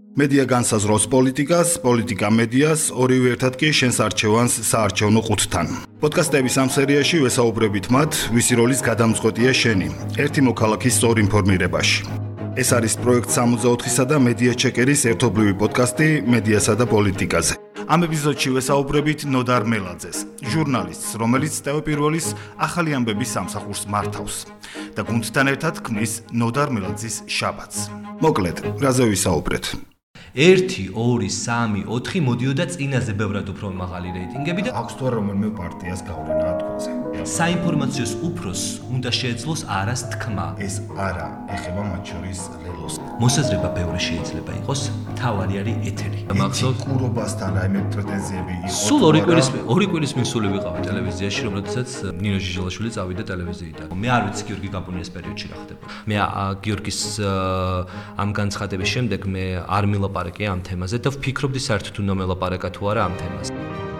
მედია განსაზღვრავს პოლიტიკას, პოლიტიკა მედიას, ორივე ერთად კი შენს არჩევანს საარჩევნო ყუთთან. პოდკასტების ამ სერიაში ვესაუბრებით მათ, ვისი როლის გადამწყვეტია შენი, ერთი მოქალაქის სწორ ინფორმირებაში. ეს არის პროექტ 64-სა და მედია ჩეკერის ერთობლივი პოდკასტი მედიასა და პოლიტიკაზე. ამ ეპიზოდში ვესაუბრებით ნოდარ მელაძეს, ჟურნალისტს, რომელიც ტევპირველის ახალი ამბების სამსახურს მართავს და გუნდთან ერთად ქმნის ნოდარ მელაძის შაბათს. მოკლედ, რაზე ვისაუბრეთ? 1, 2, 3, 4 მოდიოდა წინაზე ბევრად უფრო მაღალი რეიტინგები და აქვს თუ არა რომელიმე პარტიას გავლენა თქონზე. საინფორმაციო უფროსს უნდა შეეძლოს არას თქმა. ეს არა ეხება მათ შორის ლელოს. მოსაზრება ბევრი შეიძლება იყოს, თავარი არის ეთერი. მახსოვს კურობასთან რაიმე პრეტენზიები იყო. სულ ორი კვირის მისული ვიყავი ტელევიზიაში, რომელთაც ნინო ჟიჟელაშვილი წავიდა ტელევიზიიდან. მე არ ვიცი გიორგი გაბუნიას პერიოდში რა ხდება. მე გიორგის ამ განცხადების შემდეგ მე არ მილაპარაკე ამ თემაზე და ვფიქრობდი საერთოდ უნდა მელაპარაკა თუ არა ამ თემაზე.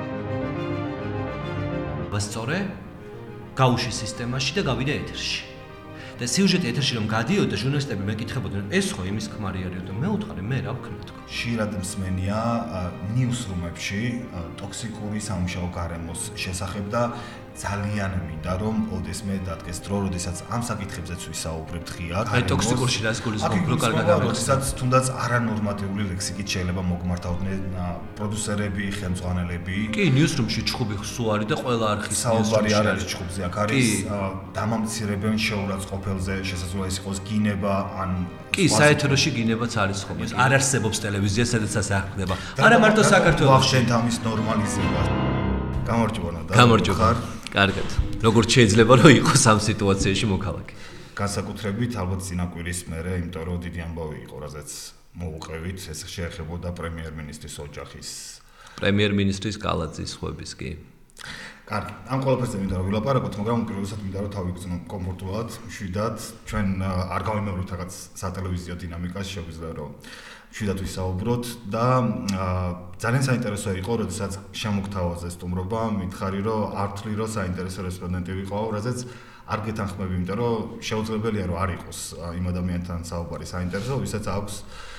ვასწორე გაუში სისტემაში და გავიდა ეთერში. და სიუჟეტი ეთერში რომ გადიოდა, ჟურნალისტები მეკითხებოდნენ, ეს ხო იმის ქმარი არის და მე უთხარი, მე რა ვქნა თქო. ხშირად მსმენია ნიუსრუმებში ტოქსიკური სამუშაო გარემოს შესახებ და ძალიან მინდა რომ ოდესმე დადგეს დრო, როდესაც ამ საკითხებზეც ვისაუბრებთ ღიად. აი ტოქსიკურში რას გულისხმობ, რო კარგად ავიღოთ. როდესაც თუნდაც არანორმატიული ლექსიკით შეიძლება მოგმართავდნენ პროდიუსერები, ხელმძღვანელები. კი, ნიუსრუმში ჩხუბი სულ არის და ყველა არხის საუბარი არ არის ჩხუბზე, აქ არის დამამცირებენ შეურაცხყოფელზე, შესაძლოა ეს იყოს გინება ან კი, საეთეროში გინებაც არის ხოლმე. არ არსებობს ტელევიზია, სადაც ასე არ ხდება. არა მარტო საქართველოში. ვახშენთ ამის ნორმალიზება. გამარჯობა და გამარჯობა. კარგად. როგორც შეიძლება რომ იყოს ამ სიტუაციაში მოქალაქე. განსაკუთრებით ალბათ წინაკვირის მერე, იმიტომ რომ დიდი ამბავი იყო, რაზეც მოუყევით, ეს შეეხებოდა პრემიერ-მინისტრის ოჯახის. პრემიერ-მინისტრის კალაძის ხვების კი. კარგი, ამ ყველაფერზე მინდა რომ ვილაპარაკოთ, მაგრამ პირველად მინდა რომ თავი გრძნო კომფორტულად, მშვიდად, ჩვენ არ გავიმეორებთ რაღაც სატელევიზიო დინამიკას, შეგვიძლია რომ მშვიდად ვისაუბროთ და ძალიან საინტერესო იყო, როდესაც შემოგთავაზე სტუმრობა, მითხარი რომ ართლი რომ საინტერესო რესპონდენტი ვიყავ, რაზეც არ გეთანხმები, იმიტომ რომ შეუძლებელია რომ არ იყოს იმ ადამიანთან საუბარი საინტერესო, ვისაც აქვს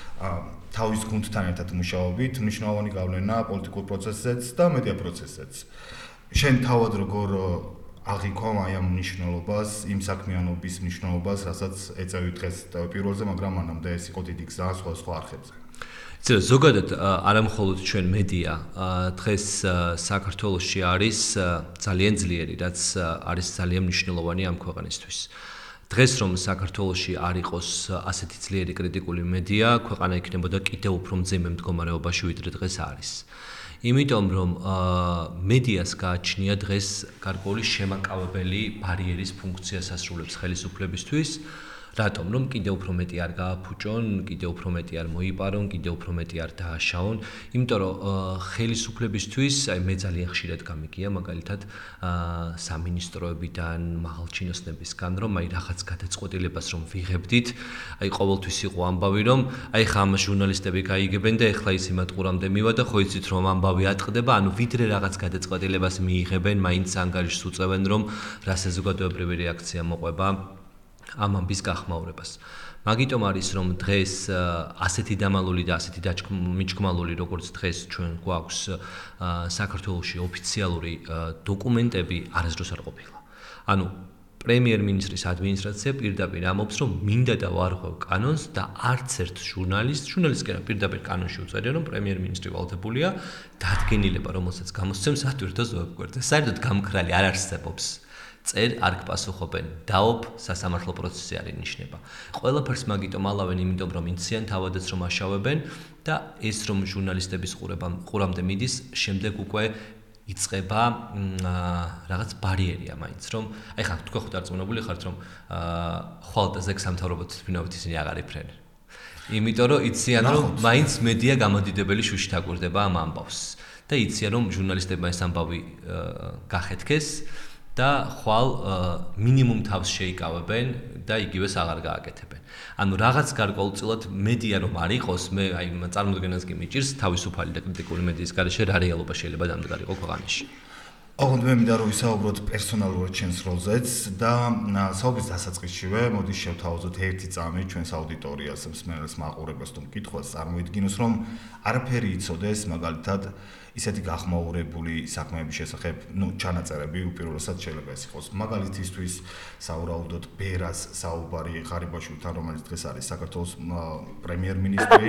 თავის გუნდთან ერთად მუშაობით, მნიშვნელოვანი გავლენა პოლიტიკურ პროცესზეც და მედია პროცესზეც. შენ თავად როგორ აღიქვამ აი ამ მნიშვნელობას, იმ საქმიანობის მნიშვნელობას, რასაც ეწევი დღეს პირველზე, მაგრამ მანამდე ეს იყო დიდი გზა სხვა არხებზე. ზოგადად არა მხოლოდ ჩვენ მედია დღეს საქართველოში არის ძალიან ძლიერი, რაც არის ძალიან მნიშვნელოვანი ამ ქვეყანისთვის. დღეს რომ საქართველოში არ იყოს ასეთი ძლიერი კრიტიკული მედია, ქვეყანა იქნებოდა კიდევ უფრო მძიმე მდგომარეობაში, ვიდრე დღეს არის. იმიტომ რომ მედიას გააჩნია დღეს გარკვეული შემაკავებელი ბარიერის ფუნქციას ასრულებს ხელისუფლებისთვის, რატომ რომ კიდევ უფრო მეტი არ გააფუჭონ, კიდევ უფრო მეტი არ მოიპარონ, კიდევ უფრო მეტი არ დააშაონ, იმიტომ რომ ხელისუფლებისთვის, აი მე ძალიან ხშირად გამიგია მაგალითად სამინისტროებიდან, მაღალჩინოსნებისგან, რომ აი რაღაც გადაწყვეტილებას რომ ვიღებდით, აი ყოველთვის იყო ამბავი რომ აი ხა ამ ჟურნალისტები გაიგებენ და ეხლა ის იმათ ყურამდე მივა და ხო იცით რომ ამბავი ატყდება, ანუ ვიდრე რაღაც გადაწყვეტილებას მიიღებენ, მაინც ანგარიშს უწევენ რომ რა საზოგადოებრივი რეაქცია მოყვება ამ ამბის გახმაურებას. მაგიტომ არის რომ დღეს ასეთი დამალული და ასეთი მიჩქმალული როგორც დღეს ჩვენ გვაქვს საქართველოში ოფიციალური დოკუმენტები არასდროს არ ყოფილა. ანუ პრემიერ-მინისტრის ადმინისტრაცია პირდაპირ ამბობს რომ მინდა და ვარღვევ კანონს და არც ერთ ჟურნალისტს კი არა პირდაპირ კანონში უწერია რომ პრემიერ-მინისტრი ვალდებულია დადგენილება რომელსაც გამოსცემს ათვირთოს ვებგვერდზე. საერთოდ გამქრალი არ არსებობს. წერ არ გპასუხობენ, დაობ სასამართლო პროცესი არ ინიშნება. ყველაფერს მაგიტომ ალავენ, იმიტომ რომ იციან თავადაც რომ აშავებენ და ეს რომ ჟურნალისტების ყურამდე მიდის, შემდეგ უკვე იწყება რაღაც ბარიერია მაინც, რომ აი ხა თქვენ ხო დარწმუნებული ხართ რომ ხვალდაზე სამთავრობო თვითმფრინავით ისინი აღარ იფრენენ. იმიტომ რომ იციან რომ მაინც მედია გამოდიდებელი შუშით აკვირდება ამ ამბავს და იციან რომ ჟურნალისტებმა ეს ამბავი გახეთქეს და ხვალ მინიმუმ თავს შეიკავებენ და იგივეს აღარ გააკეთებენ. ანუ რაღაც გარკვეულწილად მედია რომ არ იყოს, მე აი წარმოდგენას კი მიჭირს თავისუფალი და კრიტიკული მედიის გარეშე რა რეალობა შეიძლება დამდგარიყო ქვეყანაში. ოღონდ მე მინდა რომ ვისაუბროთ პერსონალურად ჩვენს როლზეც და საუბრის დასაწყისშივე მოდი შევთავაზოთ ერთი წამი ჩვენს აუდიტორიას, მსმენელს, მაყურებელს თუ მკითხველს წარმოიდგინოს, რომ არაფერი იცოდეს, მაგალითად, ისეთი გახმაურებული საქმეების შესახებ, ჩანაწერები უპირველესად შეიძლება ეს იყოს. მაგალითისთვის სავარაუდოდ ბერას საუბარი ღარიბაშვილთან, რომელიც დღეს არის საქართველოს პრემიერ-მინისტრი.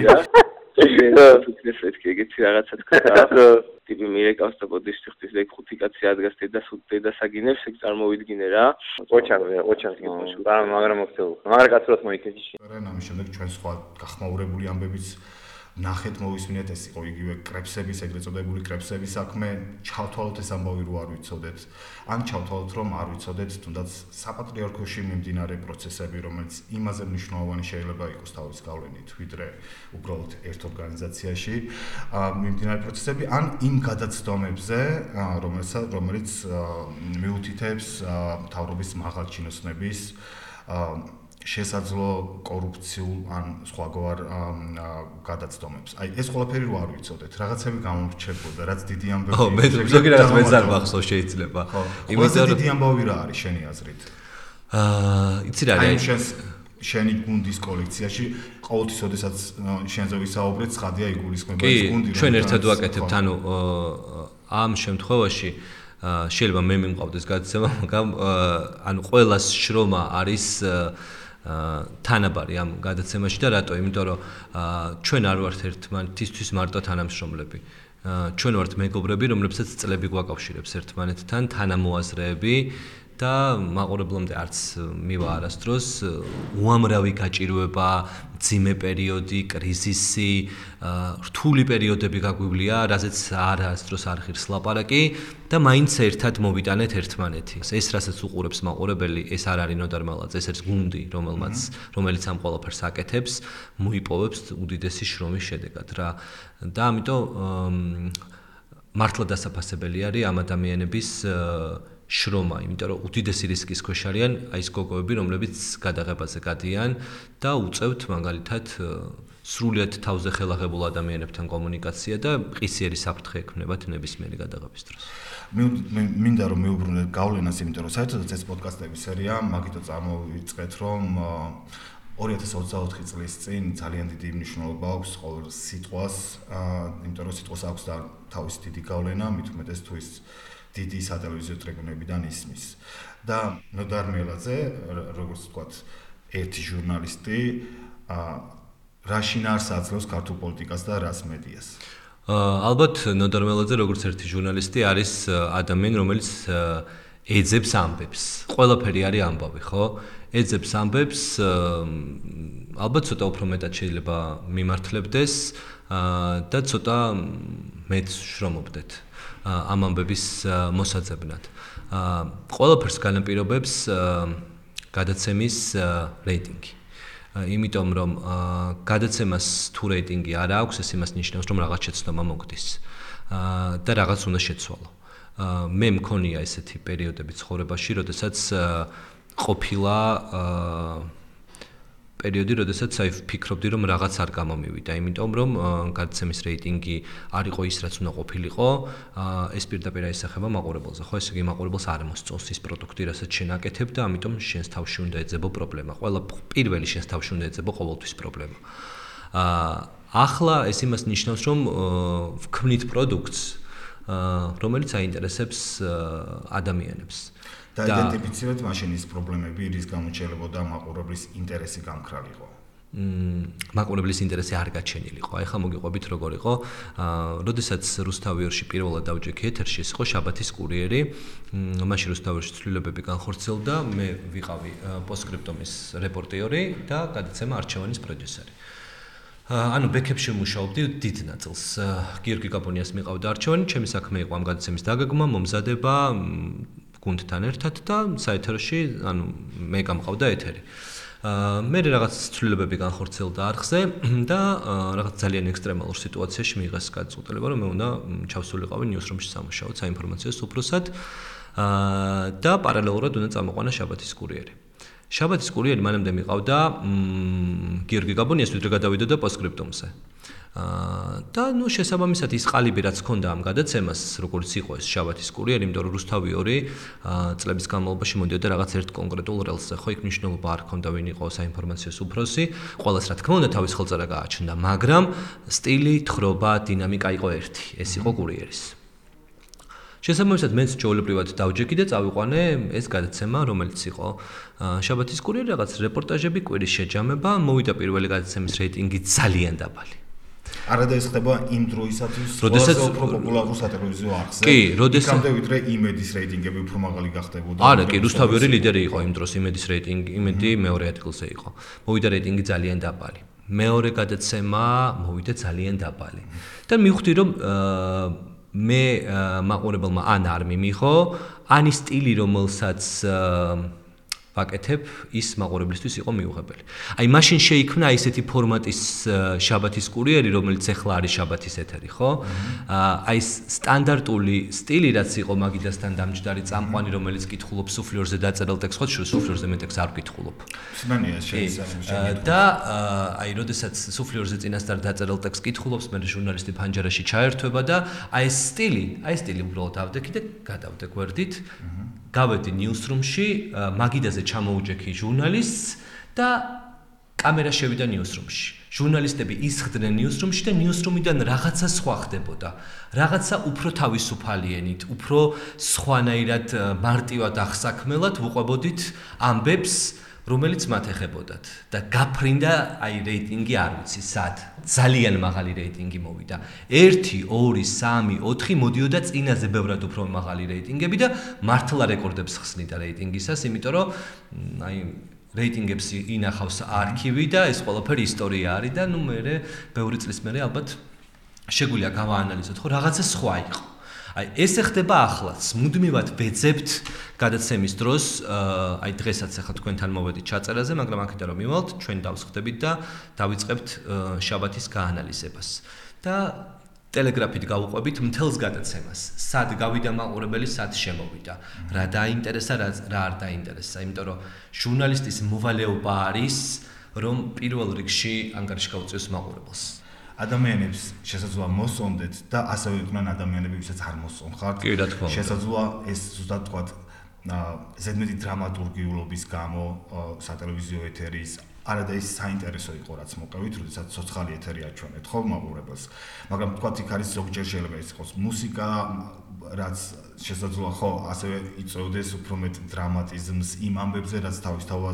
ეს ეგეთი რაღაცა თქვა. ტიპი მირეკავს და ბოდიში ხდის ეგ ხუთი კაცი ადგას დედა საგინებს ეგ წარმოვიდგინე რა. ოჩანს გიყვანს. მაგრამ მოხდეულ. მაგრამ კაცურად მოიქეჭი. ამის შემდეგ ჩვენ სხვა გახმაურებული ამბებიც ნახეთ მოვისმინეთ, ეს იყო იგივე კრეფსების, ეგრეთ წოდებული კრეფსების საქმე, ჩავთვალოთ ეს ამბავი რო არ ვიცოდეთ. ან ჩავთვალოთ რომ არ ვიცოდეთ, თუნდაც საპატრიარქოში მიმდინარე პროცესები, რომელიც იმაზე მნიშვნელოვანი შეიძლება იყოს თავის გავლენით, ვიდრე უბრალოდ ერთ ორგანიზაციაში, მიმდინარე პროცესები, ან იმ გადაცდომებზე, რომელიც მიუთითებს მთავრობის მაღალჩინოსნების შესაძლო კორუფციულ ან სხვაგვარ გადაცდომებს. აი ეს ყველაფერი რო არ ვიცოდეთ, რაღაცები გამორჩებოდა, რაც დიდი ამბები. ხო, მე ზოგი რაღაც მეც არ მახსოვს შეიძლება. იმიტომ რომ დიდი ამბავი რა არის შენი აზრით? იცი რა არის? შენი გუნდის კოლექციაში ყოველთვის შესაძაც შენზე ვისაუბრეთ, ცხადია იგულისხმება ეს გუნდი. ჩვენ ერთად ვაკეთებთ, ანუ ამ შემთხვევაში შეიძლება მე მიმყავდეს გადაცემა, მაგრამ ანუ ყველას შრომა არის თანაბარი ამ გადაცემაში და რატო? იმიტომ რომ ჩვენ არ ვართ ერთმანეთისთვის მარტო თანამშრომლები. ჩვენ ვართ მეგობრები, რომლებსაც წლები გვაკავშირებს ერთმანეთთან, თანამოაზრეები და მაყურებლამდე არც მივა არასდროს უამრავი გაჭირვება, ძიმე პერიოდი, კრიზისი, რთული პერიოდები გაგვივლია, რაზეც არასდროს არ ღირს ლაპარაკი და მაინც ერთად მოვიტანეთ ერთმანეთი. ეს რასაც უყურებს მაყურებელი, ეს არ არის ნოდარ მალაძე, ეს არის გუნდი, რომელიც ამ ყველაფერს აკეთებს, მოიპოვებს უდიდესი შრომის შედეგად რა. და ამიტომ მართლა დასაფასებელი არის ამ ადამიანების შრომა, იმიტომ რომ უდიდესი რისკის ქვეშ არიან აი ეს გოგოები, რომლებიც გადაღებაზე გადიან და უწევთ მაგალითად სრულიად თავზე ხელაღებულ ადამიანებთან კომუნიკაცია და ყისიერი საფრთხე ექმნებათ ნებისმიერი გადაღების დროს. მინდა რომ მეუბრუნდეთ გავლენას, იმიტომ რომ საერთოდ ეს პოდკასტების სერია მაგითო წარმოვიწყეთ, რომ 2024 წლის წინ ძალიან დიდი მნიშვნელობა აქვს ყოველ სიტყვას, იმიტომ რომ სიტყვას აქვს და თავისი დიდი გავლენა, მით უმეტეს თუ ის დიდი სატელევიზიო ტრიბუნებიდან ისმის. და ნოდარ მელაძე, როგორც ვთქვათ, ერთი ჟურნალისტი, რა შინაარს აძლევს ქართულ პოლიტიკას და რას მედიას? ალბათ ნოდარ მელაძე, როგორც ერთი ჟურნალისტი, არის ადამიანი, რომელიც ეძებს ამბებს. ყველაფერი არის ამბავი, ხო? ეძებს ამბებს, ალბათ ცოტა უფრო მეტად შეიძლება მიმართლებდეს და ცოტა მეც შრომობდეთ. ამ ამბების მოსაძებნად. ყველაფერს განაპირობებს გადაცემის რეიტინგი. იმიტომ რომ გადაცემას თუ რეიტინგი არ აქვს, ეს იმას ნიშნავს, რომ რაღაც შეცდომა მოგდის და რაღაც უნდა შეცვალო. მე მქონია ესეთი პერიოდები ცხოვრებაში, როდესაც ყოფილა პერიოდი, როდესაც აი ვფიქრობდი, რომ რაღაც არ გამომივიდა, იმიტომ რომ გადაცემის რეიტინგი არ იყო ის, რაც უნდა ყოფილიყო, ეს პირდაპირ აისახება მაყურებელზე. ხო, ესე იგი მაყურებელს არ მოსწონს ის პროდუქტი, რასაც შენ აკეთებ და ამიტომ შენს თავში უნდა ეძებო პრობლემა. პირველი შენს თავში უნდა ეძებო ყოველთვის პრობლემა. ახლა ეს იმას ნიშნავს, რომ ვქმნით პროდუქტს, რომელიც აინტერესებს ადამიანებს. და იდენტიფიცირეთ მაშინ ის პრობლემები, რის გამოც შეიძლება მაყურებლის ინტერესი გამქრალიყო. მაყურებლის ინტერესი არ გაჩენილიყო. ეხლა მოგიყვებით როგორ იყო. როდესაც რუსთავიორში პირველად დავჯექი ეთერში, ეს იყო შაბათის კურიერი. მაშინ რუსთავიორში ცვლილებები განხორციელდა, მე ვიყავი პოსტსკრიპტუმის რეპორტიორი და გადაცემა არჩევანის პროდიუსერი. ანუ ბექებში მუშაობდი დიდ ნაწილს. გიორგი გაბონიას მიყავდა არჩევანი, ჩემი საქმე იყო ამ გადაცემის დაგეგმა, მომზადება გუნდთან ერთად და საეთეროში, ანუ მე გამყავდა ეთერი. მე რაღაც ცვლილებები განხორციელდა არხზე და რაღაც ძალიან ექსტრემალურ სიტუაციაში მიიღეს გადაწყვეტილება, რომ მე უნდა ჩავსულიყავი ნიუსრუმში სამუშაოდ, საინფორმაციო სუფროსად და პარალელურად უნდა წამოყვანა შაბათის კურიერი. შაბათის კურიერი მანამდე მიყავდა გიორგი გაბონიას ვიდრე გადავიდოდა პოსტსკრიპტუმზე. და ნუ შესაბამისად ის ყალიბი რაც ჰქონდა ამ გადაცემას, როგორც იყო ეს შაბათის კურიერი, იმიტომ რომ რუსთავი 2 წლების განმავლობაში მოდიოდა რაღაც ერთ კონკრეტულ რელსზე, ხო, იქ მნიშვნელობა არ ჰქონდა ვინ იყო საინფორმაციო უფროსი, ყოველს რა თქმა უნდა თავის ხელწერა გააჩნდა, მაგრამ სტილი, თხრობა, დინამიკა იყო ერთი, ეს იყო კურიერის. შესაბამისად მეც ჩვეულებრივად დავჯექი და წავიყვანე ეს გადაცემა, რომელიც იყო შაბათის კურიერი, რაღაც რეპორტაჟები, კვირის შეჯამება, მოვიდა პირველი გადაცემის რეიტინგი ძალიან დაბალი. არადა ეს ხდება იმ დროისათვის, როდესაც უფრო პოპულარულ სატელევიზიო არხზე. კი, როდესაც ვიდრე იმედის რეიტინგები უფრო მაღალი გახდებოდა. არა, კი, რუსთავი 2 ლიდერი იყო იმ დროს, იმედის რეიტინგი, იმედი მეორე ადგილზე იყო. მოვიდა რეიტინგი ძალიან დაბალი. მეორე გადაცემა მოვიდა ძალიან დაბალი. და მივხვდი რომ მე მაყურებელმა ან არ მიმიღო, ან ის სტილი რომელსაც ვაკეთებ, ის მაყურებლისთვის იყო მიუღებელი. აი მაშინ შეიქმნა ესეთი ფორმატის შაბათის კურიერი, რომელიც ახლა არის შაბათის ეთერი, ხო? აი ეს სტანდარტული სტილი რაც იყო მაგიდასთან დამჯდარი წამყვანი, რომელიც კითხულობს სუფლიორზე დაწერილ ტექსტს, ხო, სუფლიორზე მე ტექსტს არ ვკითხულობ. სმენია შეიძლება. და აი როდესაც სუფლიორზე წინასწარ დაწერილ ტექსტს კითხულობს, მე ჟურნალისტი ფანჯარაში ჩაერთვება და აი ეს სტილი უბრალოდ ავდექი და გადავდე გვერდით. გავედი ნიუსრუმში, მაგიდაზე ჩამოუჯექი ჟურნალისტს და კამერა შევიდა ნიუსრუმში. ჟურნალისტები ისხდნენ ნიუსრუმში და ნიუსრუმიდან რაღაცა სხვა ხდებოდა. რაღაცა უფრო თავისუფალიენით, უფრო სხვანაირად მარტივად აღსაქმელად ვუყვებოდით ამბებს, რომელიც მათ ეხებოდათ და გაფრინდა აი რეიტინგი არ ვიცი სად ძალიან მაღალი რეიტინგი მოვიდა 1 2 3 4 მოდიოდა წინაზე ბევრად უფრო მაღალი რეიტინგები და მართლა რეკორდებს ხსნიდა რეიტინგისას იმიტომ რომ აი რეიტინგებს ინახავს არქივი და ეს ყველაფერი ისტორია არის და ნუ მე ბევრი წლის მერე ალბათ შეგვიძლია გავაანალიზოთ ხო რაღაცა სხვა იყო აი ეს ხდება ახლაც მუდმივად ვეძებთ გადაცემის დროს აი დღესაც ახლა თქვენთან მოვედით ჩაწერაზე მაგრამ აქედან რომ მივალთ ჩვენ დავსხდებით და დავიწყებთ შაბათის გაანალიზებას და ტელეგრაფით გავუყვებით მთელს გადაცემას სად გავიდა მაყურებელი სად შემოვიდა რა დაინტერესა რა არ დაინტერესა იმიტომ რომ ჟურნალისტის მოვალეობა არის რომ პირველ რიგში ანგარიში გაუწიოს მაყურებელს ადამიანებს შესაძლოა მოსონდეთ და ასევე იყვნენ ადამიანები, ვისაც არ მოსონხართ. კი, რა თქმა უნდა. შესაძლოა ეს ზუსტად თქვა ზედმეტი დრამატურგიულობის გამო სატელევიზიო ეთერის არადა ის საინტერესო იყო რაც მოყევით, როდესაც ცოცხალი ეთერი აჩვენეთ ხო მაყურებელს. მაგრამ თქვა იქ არის ზოგჯერ შეიძლება ის იყოს მუსიკა, რაც შესაძლოა ხო ასევე იწევდეს უფრო მეტ დრამატიზმს იმ ამბებზე, რაც თავისთავად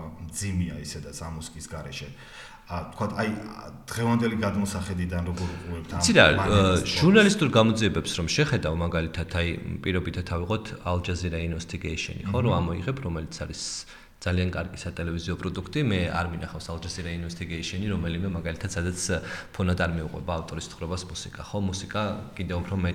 ძიმია ისედაც ამ მუსიკის გარეშე. თქვათ აი დღევანდელი გადმოსახედიდან როგორ უყურებთ ამ ჟურნალისტურ გამოძიებებს რომ შეხედავ მაგალითად აი პირობითად ავიღოთ Al Jazeera Investigation-ი ხო რომ ამოიღებ რომელიც არის ძალიან კარგი სატელევიზიო პროდუქტი მე არ მინახავს Al Jazeera Investigation-ი რომელიმე მაგალითად სადაც ფონად არ მეუყვება ავტორის თხრობას მუსიკა ხო მუსიკა კიდევ უფრო მეტ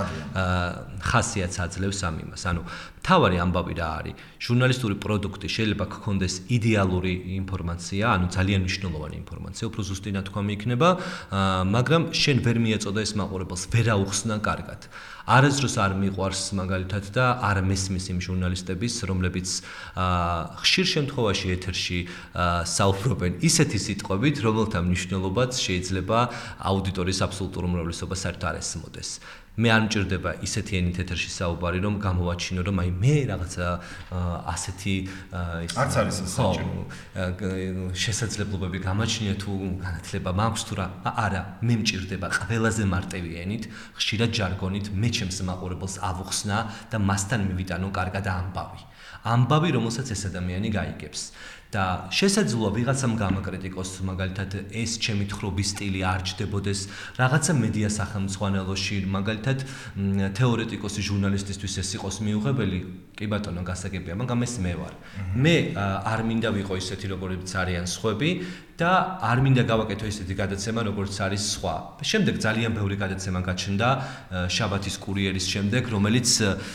ხასიათს აძლევს ამ იმას ანუ თავარი ამბავი რა არის ჟურნალისტური პროდუქტი შეიძლება გქონდეს იდეალური ინფორმაცია ანუ ძალიან მნიშვნელოვანი ინფორმაცია უფრო ზუსტი ნათქვამი იქნება მაგრამ შენ ვერ მიეწოდა ეს მაყურებელს ვერ აუხსნა კარგად არასდროს არ მიყვარს მაგალითად და არ მესმის იმ ჟურნალისტების რომლებიც ხშირ შემთხვევაში ეთერში საუბრობენ ისეთი სიტყვებით რომელთა მნიშვნელობაც შეიძლება აუდიტორიის აბსოლუტურ უმრავლესობას საერთოდ არ ესმოდეს მე არ მჭირდება ისეთი ენით ეთერში საუბარი რომ გამოვაჩინო რომ აი მე რაღაცა ასეთი არც არის საჭირო შესაძლებლობები გამაჩნია თუ განათლება მაქვს თუ რა არა მე მჭირდება ყველაზე მარტივი ენით ხშირად ჟარგონით მე ჩემს მაყურებელს ავუხსნა და მასთან მივიტანო კარგად ამბავი რომელსაც ეს ადამიანი გაიგებს და შესაძლოა ვიღაცამ გამაკრიტიკოს მაგალითად ეს ჩემი თხრობის სტილი არ ჯდებოდეს რაღაცა მედია სახელმძღვანელოში მაგალითად თეორეტიკოსი ჟურნალისტისთვის ეს იყოს მიუღებელი კი ბატონო გასაგებია მაგრამ ეს მე ვარ მე არ მინდა ვიყო ისეთი როგორიც არიან სხვები და არ მინდა გავაკეთო ისეთი გადაცემა როგორც არის სხვა შემდეგ ძალიან ბევრი გადაცემა გაჩნდა შაბათის კურიერის შემდეგ რომელიც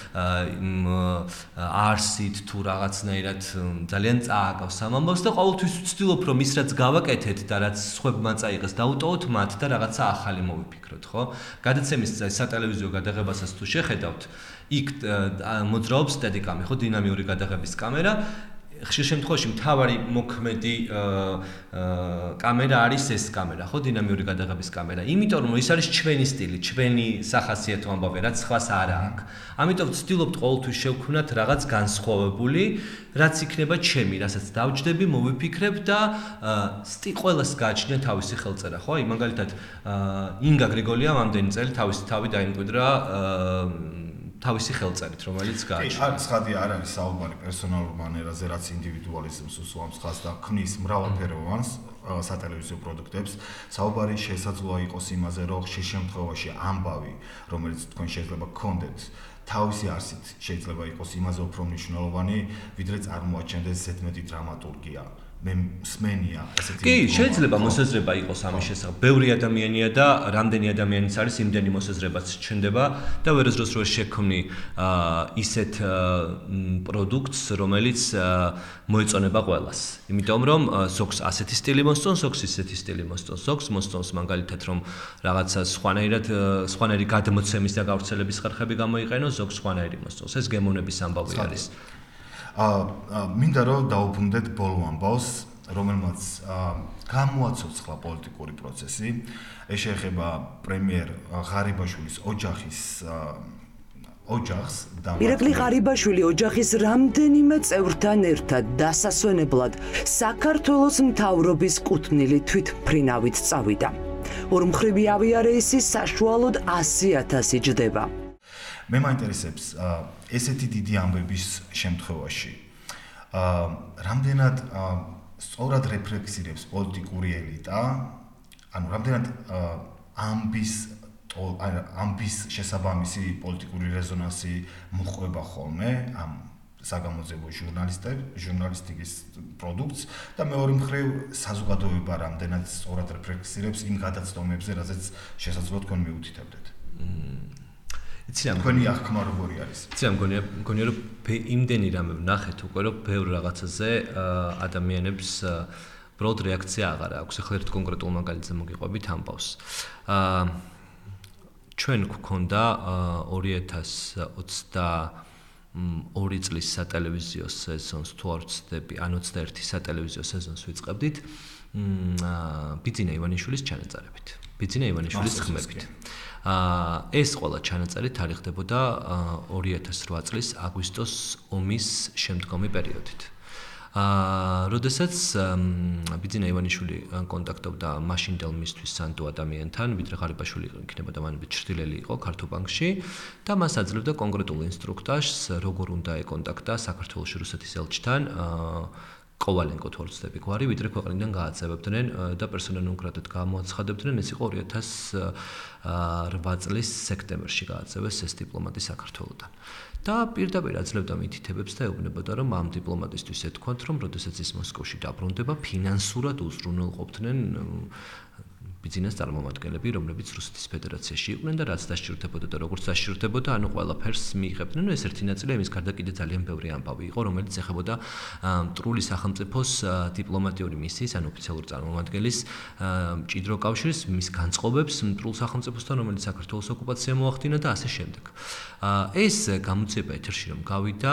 არსით თუ რაღაცნაირად ძალიან წააგავს ამბავს და ყოველთვის ვცდილობ რომ ის რაც გავაკეთეთ და რაც სხვებმა წაიღეს დაუტოვოთ მათ და რაღაცა ახალი მოვიფიქროთ ხო გადაცემის სატელევიზიო გადაღებასაც თუ შეხედავთ იქ მოძრაობს სტედიკამი ხო დინამიური გადაღების კამერა ხშირ შემთხვევაში მთავარი მოქმედი კამერა არის ეს კამერა, ხო, დინამიური გადაღების კამერა. იმიტომ რომ ეს არის ჩვენი სტილი, ჩვენი სახასიათო ამბავი, რაც სხვას არ აქვს. ამიტომ ვცდილობთ ყოველთვის შევქმნათ რაღაც განსხვავებული, რაც იქნება ჩემი, რასაც დავჯდები, მოვიფიქრებ და ყველას გააჩნია თავისი ხელწერა, ხო? აი მაგალითად ინგა გრიგოლიამ ამდენი წელი თავისი თავი დაიმკვიდრა თავისი ხელწერით, რომელიც გააჩნია. არის ხადი არ არის საუბარი პერსონალურ მანერაზე, რაც ინდივიდუალიზმს უსვამს ხაზს და ქმნის მრავალფეროვანს სატელევიზიო პროდუქტებს. საუბარი შესაძლოა იყოს იმაზე, რომ ხშირ შემთხვევაში ამბავი, რომელიც თქვენ შეიძლება გქონდეთ, თავისი არსით შეიძლება იყოს იმაზე უფრო მნიშვნელოვანი, ვიდრე წარმოაჩენდეს ზედმეტი დრამატურგია. მე მსმენია ასეთი კი, შეიძლება მოსაზრება იყოს ამის შესახებ. ბევრი ადამიანია და რამდენი ადამიანიც არის, იმდენი მოსაზრებაც ჩნდება და ვერასდროს რო შექმნი ისეთ პროდუქტს, რომელიც მოეწონება ყველას. იმიტომ რომ ზოგს ასეთი სტილი მოსწონს, ზოგს ისეთი სტილი მოსწონს, ზოგს მოსწონს მაგალითად რომ რაღაცა სხვანაირი გადმოცემის და გავრცელების ხერხები გამოიყენოს, ზოგს სხვანაირი მოსწონს. ეს გემოვნების ამბავი არის. მინდა რომ დაუბრუნდეთ ბოლო ამბავს, რომელმაც გამოაცოცხლა პოლიტიკური პროცესი. ეს შეეხება პრემიერ ღარიბაშვილის ოჯახს და ირაკლი ღარიბაშვილი ოჯახის რამდენიმე წევრთან ერთად დასასვენებლად საქართველოს მთავრობის კუთვნილი თვითმფრინავით წავიდა. ორმხრივი ავიარეისი საშუალოდ 100,000 იჯდება. მე მაინტერესებს ესეთი დიდი ამბების შემთხვევაში რამდენად სწორად რეფლექსირებს პოლიტიკური ელიტა, ანუ რამდენად ამბის შესაბამისი პოლიტიკური რეზონანსი მოყვება ხოლმე ამ საგამოძიებო ჟურნალისტიკის პროდუქტს და მეორე მხრივ საზოგადოება რამდენად სწორად რეფლექსირებს იმ გადაცდომებზე, რაზეც შესაძლოა თქვენ მიუთითებდეთ. თქვენი აღქმა როგორი არის? მგონია რომ იმდენი რამე ვნახეთ უკვე რომ ბევრ რაღაცაზე ადამიანებს ბროდ რეაქცია აღარ აქვს. ახლა ერთ კონკრეტულ მაგალითზე მოგიყვებით ამბავს. ჩვენ გვქონდა 2022 წლის სატელევიზიო სეზონს თუ არ ვცდები, ან 21 სატელევიზიო სეზონს ვიწყებდით ბიძინა ივანიშვილის ჩანაწერებით. ბიძინა ივანიშვილის ხმებით. ეს ყველა ჩანაწერი თარიღდებოდა 2008 წლის აგვისტოს ომის შემდგომი პერიოდით. როდესაც ბიძინა ივანიშვილი კონტაქტობდა მაშინდელ მისთვის სანდო ადამიანთან, ვიდრე ღარიბაშვილი იქნებოდა მანამდე ჩრდილელი იყო ქართობანკში და მას აძლევდა კონკრეტულ ინსტრუქტაჟს, როგორ უნდა ეკონტაქტა საქართველოს რუსეთის ელჩთან, კოვალენკო თუ არ ვცდები გვარი, ვიდრე ქვეყნიდან გააცებებდნენ და პერსონა ნონ გრატად გამოაცხადებდნენ. ეს იყო 2008 წლის სექტემბერში გააცევეს ეს დიპლომატი საქართველოსთან. და პირდაპირ აძლევდა მითითებებს და ეუბნებოდა, რომ ამ დიპლომატისთვის ეთქვათ, რომ როდესაც ის მოსკოვში დაბრუნდება, ფინანსურად უზრუნველყოფდნენ ბიძინას წარმომადგენლები, რომლებიც რუსეთის ფედერაციაში იყვნენ და რაც დასჭირდებოდა და როგორც დასჭირდებოდა, ანუ ყველაფერს მიიღებდნენ. ეს ერთი ნაწილი იმის გარდა კიდე ძალიან ბევრი ამბავი იყო, რომელიც ეხებოდა მტრული სახელმწიფოს დიპლომატიური მისიის, ან ოფიციალური წარმომადგენლის მჭიდრო კავშირს, მის განწყობებს მტრულ სახელმწიფოსთან, რომელიც საქართველოს ოკუპაცია მოახდინა და ასე შემდეგ. ეს გამოძიება ეთერში რომ გავიდა,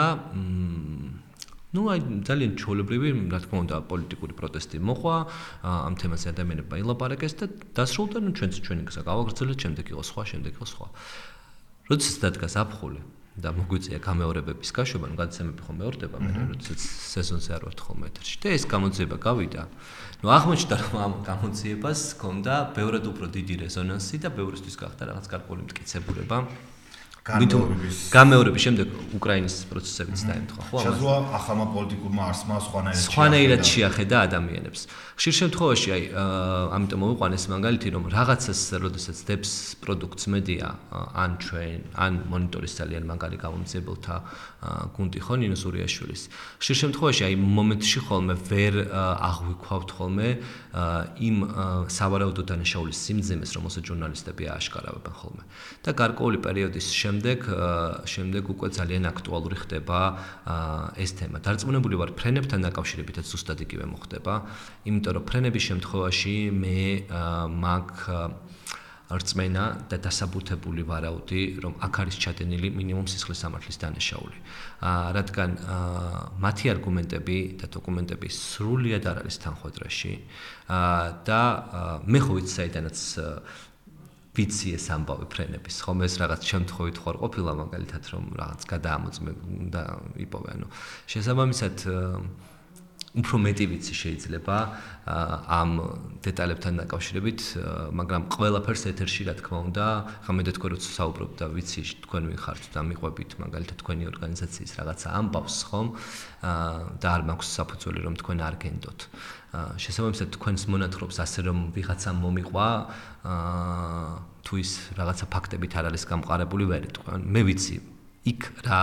ძალიან ჩვეულებრივი, რა თქმა უნდა, პოლიტიკური პროტესტი მოყვა, ამ თემაზე ადამიანებმა ილაპარაკეს და დასრულდა, ჩვენი გზა გავაგრძელეთ, შემდეგ იყო სხვა. როდესაც დადგა ზაფხული და მოგვიწია გამეორებების გაშვება, გადაცემები ხომ მეორდება, როდესაც სეზონზე არ ვართ ხოლმე ეთერში. და ეს გამოძიება გავიდა. აღმოჩნდა, რომ ამ გამოძიებას ჰქონდა ბევრად უფრო დიდი რეზონანსი და ბევრისთვის გახდა რაღაც გარკვეული მტკიცებულება. გამეორების შემდეგ უკრაინის პროცესებიც დაემთხვა, ხო? შესაძლოა ახალმა პოლიტიკურმა არსმა სხვანაირად შეახედა ადამიანებს. ხშირ შემთხვევაში, ამიტომ მოვიყვანეს მაგალითი, რომ რაღაცას, როდესაც დებს პროდუქტს მედია, ან ჩვენ, ან მონიტორის ძალიან მაგარი გამომძიებელთა გუნდი ხო ნინო სურიაშვილის. ხშირ შემთხვევაში, მომენტში ხოლმე ვერ აღვიქვავთ ხოლმე იმ სავარაუდო დანაშაულის სიმძიმეს, რომელსაც ჟურნალისტები ააშკარავებენ ხოლმე. და გარკვეული პერიოდის შემდეგ უკვე ძალიან აქტუალური ხდება ეს თემა. დარწმუნებული ვარ, ფრენებთან დაკავშირებითაც ზუსტად იგივე მოხდება, იმიტომ რომ ფრენების შემთხვევაში მე რწმენა და დასაბუთებული ვარაუდი, რომ აქ არის ჩადენილი მინიმუმ სისხლის სამართლის დანაშაული. რადგან მათი არგუმენტები და დოკუმენტები სრულიად არ არის თანხმედრაში და მე ხო ვიცი საიდანაც ვიცი ეს ამბავი ფრენების, ხომ ეს რაღაც შემთხვევით ხარ ყოფილა მაგალითად რომ რაღაც გადაამოწმე და იპოვე, ანუ შესაბამისად უფრო მეტი ვიცი შეიძლება ამ დეტალებთან დაკავშირებით, მაგრამ ყველაფერს ეთერში რა თქმა უნდა, ხომ მე და თქვენ როცა საუბრობთ და ვიცი თქვენ ვინ ხართ და მიყვებით მაგალითად თქვენი ორგანიზაციის რაღაცა ამბავს, ხომ და არ მაქვს საფუძველი რომ თქვენ არ გენდოთ. შესაბამისად თქვენს მონათხრობს ასე რომ ვიღაცამ მომიყვა თუ ის რაღაცა ფაქტებით არ არის გამყარებული ვერ იტყვი. მე ვიცი იქ რა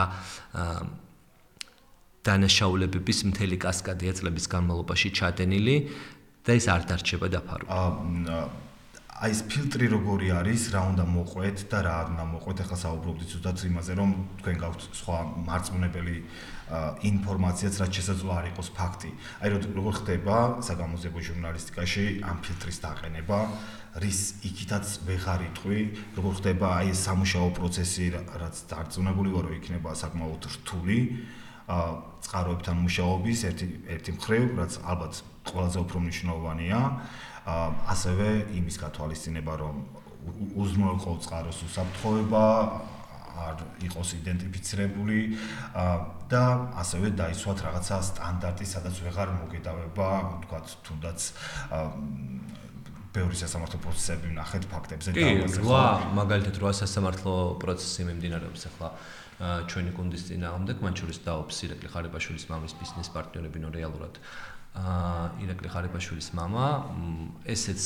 დანაშაულებების მთელი კასკადი წლების განმავლობაში ჩადენილი და ის არ დარჩება დაფარული. აი ეს ფილტრი როგორი არის, რა უნდა მოყვეთ და რა არ უნდა მოყვეთ, ახლა საუბრობთ ზუსტად იმაზე, რომ თქვენ გაქვთ სხვა მარწმუნებელი ინფორმაციაც, რაც შესაძლოა არ იყოს ფაქტი. აი როგორ ხდება საგამოძიებო ჟურნალისტიკაში ამ ფილტრის დაყენება, რის იქითაც ვეღარ იტყვი, როგორ ხდება აი ეს სამუშაო პროცესი, რაც დარწმუნებული ვარ, რომ იქნება საკმაოდ რთული. წყაროებთან მუშაობის ერთი მხრივ, რაც ალბათ ყველაზე უფრო მნიშვნელოვანია, ასევე იმის გათვალისწინება, რომ უზრუნველყო წყაროს უსაფრთხოება არ იყოს იდენტიფიცირებული და ასევე დაიცვათ რაღაცა სტანდარტი, სადაც ვეღარ მოგედავება, თქვათ, თუნდაც ბევრი სასამართლო პროცესები ვნახეთ ფაქტებზე და მაგალითად 8 სასამართლო პროცესი მიმდინარეობს ახლა ჩვენი გუნდის წინააღმდეგ, მათ შორის დაობს ირაკლი ხარიბაშვილის მამის ბიზნეს პარტნიორები, ნუ რეალურად ირაკლი ხარიბაშვილის მამა, ესეც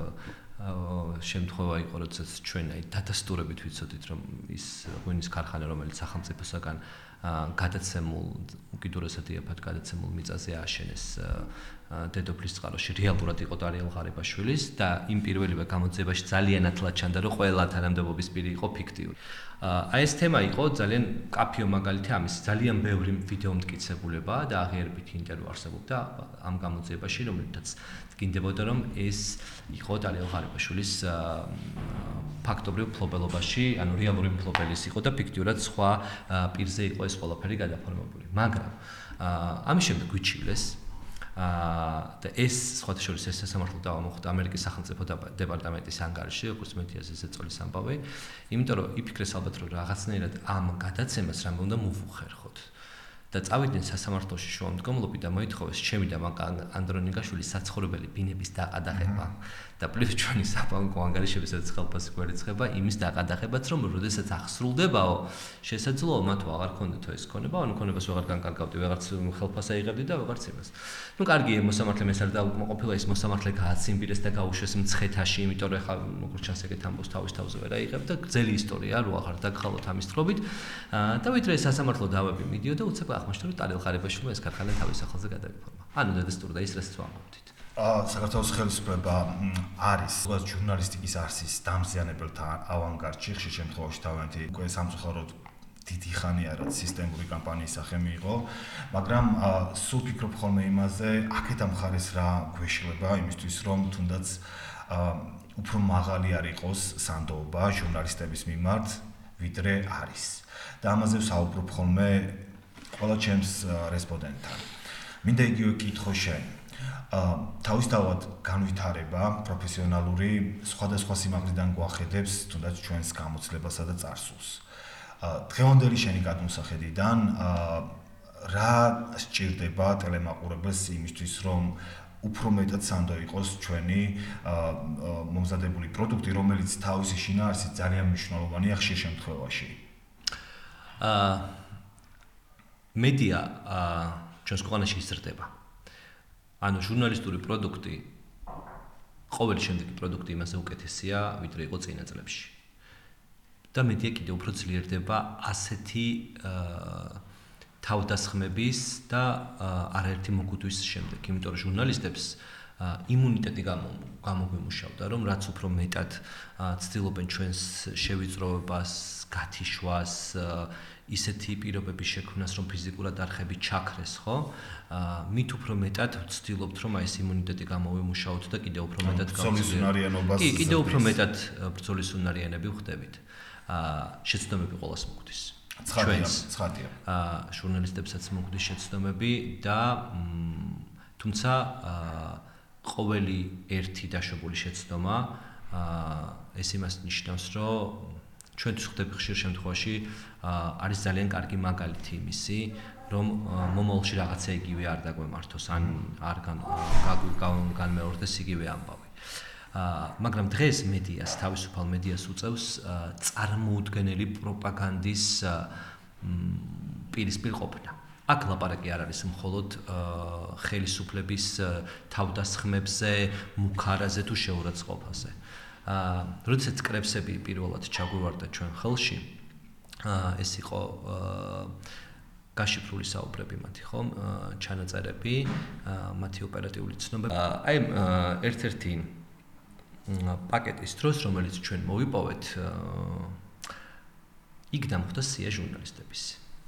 შემთხვევა იყო, როდესაც ჩვენ აი დადასტურებით ვიცოდით, რომ ის ღვინის ქარხანა, რომელიც სახელმწიფოსაგან გადაცემულ, უკიდურესად იაფად გადაცემულ მიწაზე ააშენეს დედოფლის წყაროში, რეალურად იყო დარიელ ხარიბაშვილის და იმ პირველივე გამოძიებაში ძალიან ათლად ჩანდა, რომ ყველა თანამდებობის პირი იყო ფიქტიური. აი ეს თემა იყო ძალიან კაფეო მაგალითი ამის, ძალიან ბევრი ვიდეო მტკიცებულება და აღიარებითი ინტერვიუ არსებობდა ამ გამოძიებაში, რომელთაც გინდებოდა რომ ეს იყო დარიელ ხარიბაშვილის ფაქტობრივ მფლობელობაში, ანუ რეალური მფლობელის იყო და ფიქტიურად სხვა პირზე იყო ეს ყველაფერი გადაფორმებული. მაგრამ ამის შემდეგ გვიჩივლეს და ეს სხვათა შორის ეს სასამართლო დავა მოხდა ამერიკის სახელმწიფო დეპარტამენტის ანგარიში, როგორც მედიაზე ზეწოლის ამბავი, იმიტომ რომ იფიქრეს ალბათ რომ რაღაცნაირად ამ გადაცემას რამე უნდა მოვუხერხოთ. და წავიდნენ სასამართლოში შუამდგომლობით და მოითხოვეს ჩემი და მაკა ანდრონიკაშვილის საცხოვრებელი ბინების დაყადაღება და პლუს ჩვენი საბანკო ანგარიშებისაც ხელფასი გვერიცხება იმის დაყადაღებაც რომ როდესაც აღსრულდებაო შესაძლოა მათ აღარ ქონდეთო ეს ქონება, ანუ ქონებას ვეღარ განკარგავდი, ვეღარც ხელფასს აიღებდი და ვეღარც იმას. ნუ კარგი მოსამართლე ეს არ დაუკმაყოფილა, ის მოსამართლე გააცინბირეს და გაუშვეს მცხეთაში, იმიტომ რომ ეხლა როგორც ჩანს ეგეთ ამბავს თავის თავზე ვერ აიღებ და გრძელი ისტორია რო აღარ დაგხალოთ ამის თხრობით და ვიდრე სასამართლო დავები მიდიოდა უცებ აღმოჩნდა რომ დარიელ ხარიბაშვილმა ეს ქარხანა თავის სახელზე გადაიფორმა. ანუ დადასტურდა ის რასაც ვამბობდით. საქართველოს ხელისუფლება არის ჟურნალისტიკის არსის დამზიანებელთა ავანგარდში, ხშირ შემთხვევაში თავიანთი უკვე სამწუხაროდ დიდი ხანია რაც სისტემური კამპანიის სახე მიიღო, მაგრამ სულ ფიქრობ ხოლმე იმაზე, აქეთ ამ მხარეს რა გვეშლება იმისთვის რომ თუნდაც უფრო მაღალი არ იყოს სანდოობა ჟურნალისტების მიმართ, ვიდრე არის. და ამაზე ვსაუბრობ ხოლმე ყველა ჩემს რესპონდენტთან. მინდა იგივე კითხო შენ. თავისთავად განვითარება პროფესიონალური სხვადასხვა სიმაღლიდან გვახედებს თუნდაც ჩვენს გამოცლებასა და წარსულს. დღევანდელი შენი გადმოსახედიდან რა სჭირდება ტელემაყურებელს იმისთვის რომ უფრო მეტად სანდო იყოს ჩვენი მომზადებული პროდუქტი, რომელიც თავისი შინაარსით ძალიან მნიშვნელოვანია ხშირ შემთხვევაში. მედია ჩვენს ქვეყანაში იზრდება. ანუ ჟურნალისტური პროდუქტი, ყოველი შემდეგი პროდუქტი იმაზე უკეთესია, ვიდრე იყო წინა წლებში. და მედია კიდევ უფრო ძლიერდება ასეთი თავდასხმების და არაერთი მოგუდვის შემდეგ, იმიტომ რომ ჟურნალისტებს იმუნიტეტი გამოგვიმუშავდა, რომ რაც უფრო მეტად ცდილობენ ჩვენს შევიწროებას, გათიშვას, ისეთი პირობების შექმნას, რომ ფიზიკურად არხები ჩაქრეს, ხო? მით უფრო მეტად ვცდილობთ, რომ ეს იმუნიტეტი გამოვიმუშაოთ და კიდევ უფრო მეტად გავცდილოთ. კი, კიდევ უფრო მეტად ბრძოლის უნარიანები ვხდებით. შეცდომები ყოველას მოგვდის. ცხადია. ჟურნალისტებსაც მოგვდის შეცდომები და თუმცა ყოველი ერთი დაშვებული შეცდომა ეს იმას ნიშნავს, რომ ჩვენთვის ხდება ხშირ შემთხვევაში არის ძალიან კარგი მაგალითი იმისი, რომ მომავალში რაღაცა იგივე არ დაგვემართოს, ან არ განმეორდეს იგივე ამბავი. მაგრამ დღეს მედიას, თავისუფალ მედიას უწევს წარმოუდგენელი პროპაგანდის პირისპირ ყოფნა. აქ ლაპარაკი არ არის მხოლოდ ხელისუფლების თავდასხმებზე, მუქარაზე თუ შეურაცხყოფაზე. როდესაც კრებსები პირველად ჩაგვივარდა ჩვენ ხელში, ეს იყო გაშიფრული საუბრები მათი, ხო? ჩანაწერები, მათი ოპერატიული ცნობები. აი ერთ-ერთი პაკეტის დროს, რომელიც ჩვენ მოვიპოვეთ, იქ დამხვდა სია ჟურნალისტების.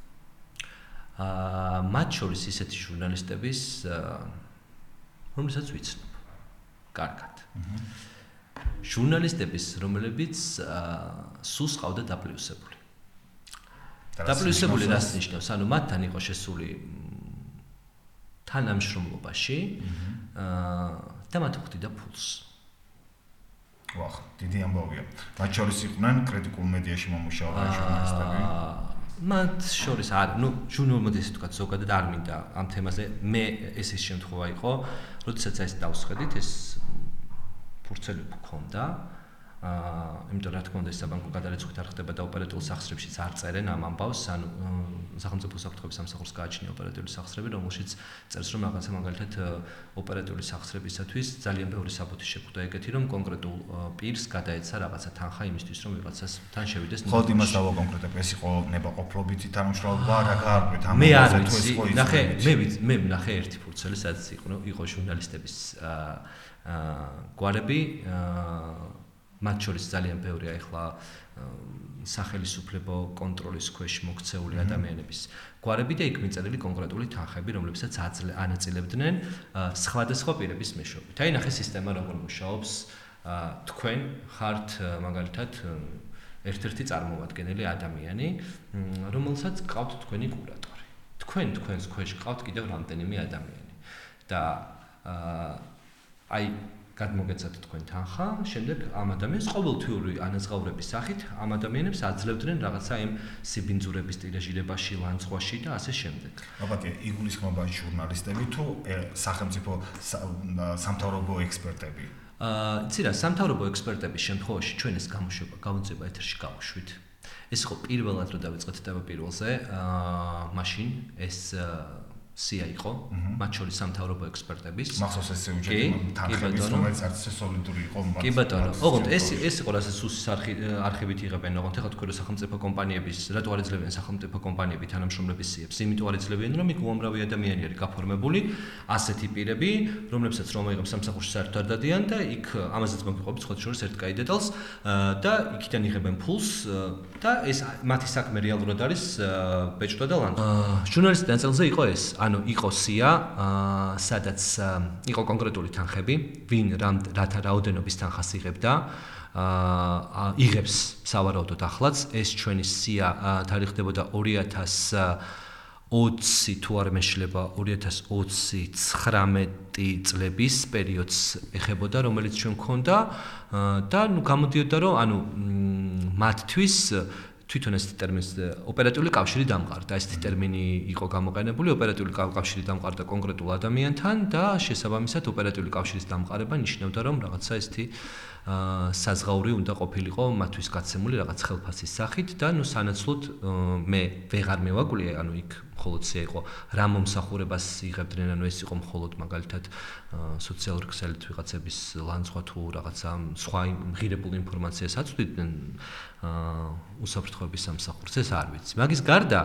მათ შორის ისეთი ჟურნალისტების, რომელსაც ვიცნობ. კარგად. ჟურნალისტების, რომლებიც სულს ყავდა დაპლუსებული. დაპლუსებული რას ნიშნავს? ანუ მათთან იყო შესული თანამშრომლობაში და მათ უხდიდა ფულს. ვახ, დიდი ამბავია. მათ შორის იყვნენ კრიტიკულ მედიაში მომუშავე ჟურნალისტები. მათ შორის არ, ჟურნალისტები ესე თქვა ზოგადად არ მინდა ამ თემაზე. მე ეს შემთხვევა იყო, როდესაც ეს დავსხედით, ეს ფურცელი გქონდა. იმიტომ რა თქმა უნდა ეს საბანკო გადარიცხვით არ ხდება და ოპერატიულ სახსრებშიც არ წერენ ამ ამბავს, ანუ სახელმწიფო საფრთხების სამსახურს გააჩნია ოპერატიული სახსრები, რომელშიც წერს რომ რაღაცა მაგალითად ოპერატიული სახსრებისათვის ძალიან ბევრი საბუთი შეგვხვდა ეგეთი, რომ კონკრეტულ პირს გადაეცა რაღაცა თანხა იმისთვის, რომ ვიღაცას თან შევიდეს. ხოლმე იმას დავა კონკრეტულად ეს იყო ნებაყოფლობითი თანამშრომლობა, რა გაარკვევთ ამ მე არ ვიცი, მე ნახე ერთი ფურცელი, სადაც იყო ჟურნალისტების გვარები, მათ შორის ძალიან ბევრია ახლა სახელისუფლებო კონტროლის ქვეშ მოქცეული ადამიანების გვარები და იქ მიწერილი კონკრეტული თანხები, რომლებსაც ანაწილებდნენ სხვადასხვა პირების მეშვეობით. აი ნახე სისტემა როგორ მუშაობს, თქვენ ხართ მაგალითად ერთ-ერთი წარმომადგენელი ადამიანი, რომელსაც გყავთ თქვენი კურატორი. თქვენს ქვეშ გყავთ კიდევ რამდენიმე ადამიანი. და აი გადმოგეცათ თქვენ თანხა, შემდეგ ამ ადამიანს ყოველთვიური ანაზღაურების სახით ამ ადამიანებს აძლევდნენ რაღაცა იმ სიბინძურების ტირაჟირებაში, ლანცხვაში და ასე შემდეგ. აბა, იგულისხმება ჟურნალისტები თუ სახელმწიფო სამთავრობო ექსპერტები? იცი რა, სამთავრობო ექსპერტების შემთხვევაში ჩვენ ეს გამოძიება ეთერში გავუშვით. ეს იყო პირველად რომ დავიწყეთ თემა პირველზე, მაშინ ეს სია იყო, მათ შორის სამთავრობო ექსპერტების. მახსოვს ეს უჯრედი თანხების, რომელიც არც სოლიდური იყო. კი ბატონო, ოღონდ ეს იყო რასაც სუსის არხივით იღებენ, ოღონდ ეხლა თქვენ სახელმწიფო კომპანიების, რატო არ იძლევიან სახელმწიფო კომპანიები თანამშრომლების სიებს? იმიტომ არ იძლევიან, რომ იქ უამრავი ადამიანი არის გაფორმებული, ასეთი პირები, რომლებსაც რომ აიღებს სამსახურში საერთოდ არ დადიან და იქ ამაზეც მოგიყვებით სხვა შორის ერთ კაი დეტალს და იქიდან იღებენ ფულს და ეს მათი საქმე რეალურად არის ბეჭდვა და ლანძღვა. ჟურნალისტის ნაწილზე იყო ეს. ანუ იყო სია, სადაც იყო კონკრეტული თანხები, ვინ რათა რაოდენობის თანხას იღებდა, იღებს სავარაუდოდ ახლაც, ეს ჩვენი სია თარიღდებოდა 2020 თუ არ მეშლება 2029 წლების პერიოდს ეხებოდა, რომელიც ჩვენ გქონდა და გამოდიოდა რომ ანუ მათთვის თვითონ ეს ტერმინს ოპერატიული კავშირი დამყარდა. ეს ტერმინი იყო გამოყენებული ოპერატიული კავშირი დამყარდა კონკრეტულ ადამიანთან და შესაბამისად ოპერატიული კავშირის დამყარება ნიშნავდა რომ რაღაცა ესეთი საზღაური უნდა ყოფილიყო მათთვის გაცემული რაღაც ხელფასის სახით და ნუ სანაცვლოდ მე ვეღარ მევაკვლიე, ანუ იქ მხოლოდ სია იყო რა მომსახურებას იღებდნენ, ანუ ეს იყო მხოლოდ მაგალითად სოციალური ქსელით ვიღაცების ლანცღვა თუ რაღაცა სხვა ღირებულ ინფორმაციას აწვდიდნენ უსაფრთხოების სამსახურს, ეს არ ვიცი. მაგის გარდა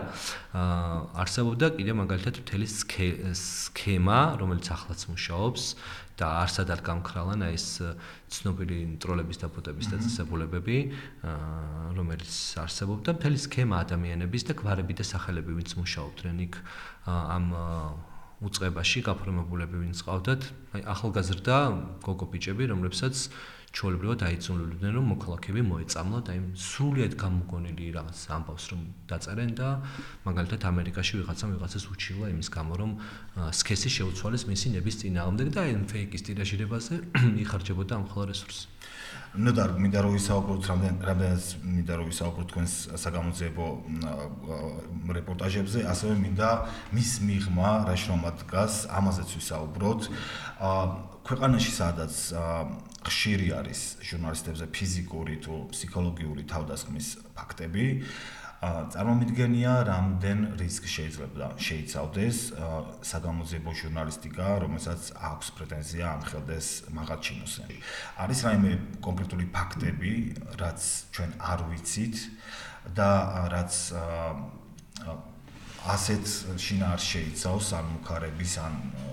არსებობდა კიდე მაგალითად მთელი სქემა, რომელიც ახლაც მუშაობს და არსად არ გამქრალან ეს ცნობილი ტროლების დაპუტების დაწესებულებები, რომელიც არსებობდა მთელი სქემა ადამიანების და გვარები და სახელები, ვინც მუშაობდნენ იქ ამ უწყებაში, გაფორმებულები ვინც ყავდათ, აი ახალგაზრდა გოგო ბიჭები, რომლებსაც ჩვეულებრივად აიძულებდნენ, რომ მოქალაქეები მოეწამლათ, აი სრულიად გამოგონილი რაღაც ამბავს რომ დაწერენ და მაგალითად ამერიკაში ვიღაცას უჩივლა იმის გამო, რომ სქესი შეუცვალეს მისი ნების წინააღმდეგ და აი ფეიკის ტირაჟირებაზე იხარჯებოდა ამ ხოლმე რესურსი. ნუ და მინდა რომ ვისაუბროთ რამდენად მინდა რომ ვისაუბროთ თქვენს საგამოძიებო რეპორტაჟებზე, ასევე მინდა მის მიღმა რა შრომად დგას, ამაზეც ვისაუბროთ. ქვეყანაში სადაც ხშირი არის ჟურნალისტებზე ფიზიკური თუ ფსიქოლოგიური თავდასხმის ფაქტები, წარმომიდგენია, რამდენ რისკს შეიძლება შეიცავდეს საგამოძიებო ჟურნალისტიკა, რომელსაც აქვს პრეტენზია ამხელდეს მაღალ ჩინოსზე. არის რაიმე კონკრეტული ფაქტები, რაც ჩვენ არ ვიცით და რაც ასეთ შინაარს შეიცავს ან მუქარების ან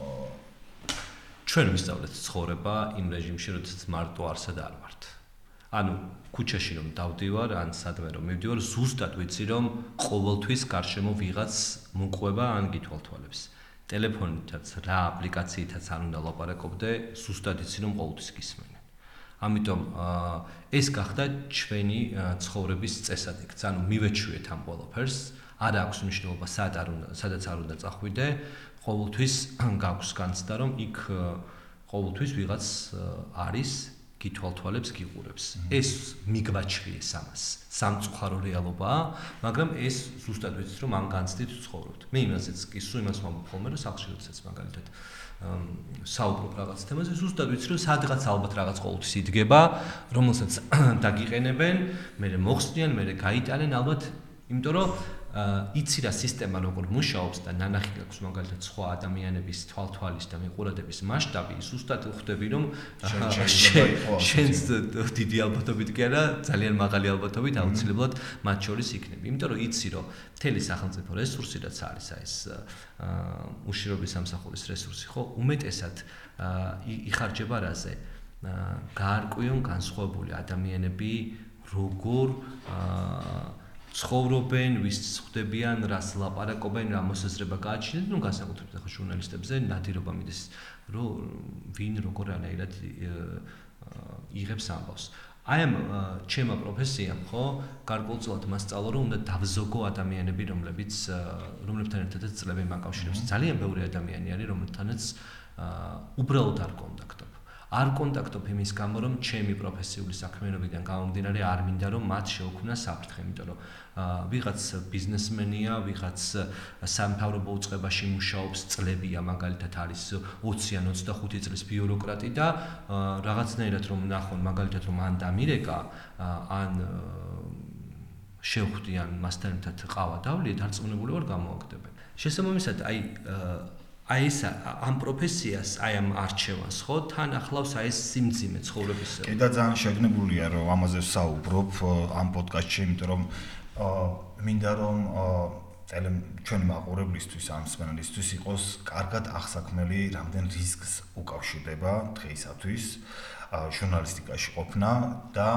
ჩვენ ვისწავლეთ ცხოვრება იმ რეჟიმში, როდესაც მარტო არსად არ ვართ. ანუ ქუჩაში რომ დავდივარ, ან სადმე რომ მივდივარ, ზუსტად ვიცი რომ ყოველთვის გარშემო ვიღაც მოყვება ან გითვალთვალებს. ტელეფონითაც რა აპლიკაციითაც არ უნდა ლაპარაკობდე, ზუსტად იცი რომ ყოველთვის გისმენენ. ამიტომ ეს გახდა ჩვენი ცხოვრების წესადიქც. ანუ მივეჩვიეთ ამ ყველაფერს, არ აქვს მნიშვნელობა სადაც არ უნდა წახვიდე, ყოველთვის გაქვს განცდა რომ იქ ყოველთვის ვიღაც არის გითვალთვალებს, გიყურებს. ეს მიგვაჩვიეს ამას. სამწუხარო რეალობაა, მაგრამ ეს ზუსტად ვიცით რომ ამ განცდით ვცხოვრობთ. მე იმასაც კი სულ იმას ვამბობ ხოლმე, რომ სახლში როდესაც მაგალითად საუბრობ რაღაც თემაზე, ზუსტად ვიცი რომ სადღაც ალბათ რაღაც ყოველთვის იდგება, რომელსაც დაგიყენებენ, მე მოხსნიან, მე გაიტანენ ალბათ, იმიტომ რომ იცი რა სისტემა როგორ მუშაობს და ნანახი გაქვს მაგალითად სხვა ადამიანების თვალთვალის და მიყურადების მასშტაბი, ზუსტად ხვდები რომ შენს დიდი ალბათობით კი არა, ძალიან მაღალი ალბათობით აუცილებლად მათ შორის იქნები. იმიტომ რომ იცი რომ მთელი სახელმწიფო რესურსი რაც არის ეს უშიშროების სამსახურის რესურსი, ხო, უმეტესად იხარჯება რაზე? გაარკვიონ განსხვავებული ადამიანები როგორ ცხოვრობენ, ვის ხვდებიან, რას ლაპარაკობენ, რა მოსაზრება გააჩნიათ, ნუ განსაკუთრებით ახლა ჟურნალისტებზე ნადირობა მიდის, რომ ვინ როგორ არაერად იღებს ამბავს. აი ამ ჩემო პროფესიამ, ხო, გარკვეულწილად მასწავლა, რომ უნდა დავზოგო ადამიანები, რომლებთან ერთადაც წლები მაკავშირებს. ძალიან ბევრი ადამიანი არის, რომლებთანაც უბრალოდ არ კონტაქტობ. არ კონტაქტობ იმის გამო, რომ ჩემი პროფესიული საქმიანობიდან გამომდინარე არ მინდა რომ მათ შეუქმნა საფრთხე, იმიტომ რომ ვიღაც ბიზნესმენია, ვიღაც სამთავრობო უწყებაში მუშაობს, წლებია, მაგალითად არის 20 ან 25 წლის ბიუროკრატი და რაღაცნაირად რომ ნახონ, მაგალითად რომ ან დამირეკა, ან შევხვდიან მასთან ერთად ყავა დავლიე, დარწმუნებული ვარ გამოაგდებენ. შესაბამისად, აი ეს ამ პროფესიას, აი ამ არჩევანს, ხო, თან ახლავს აი ეს სიმძიმე ცხოვრების. კი და ძალიან შეგნებულია რომ ამაზე ვსაუბრობ ამ პოდკასტში, იმიტომ რომ მინდა რომ ჩვენი მაყურებლისთვის, ამ მსმენელისთვის იყოს კარგად აღსაქმელი, რამდენ რისკს უკავშირდება დღეისათვის ჟურნალისტიკაში ყოფნა და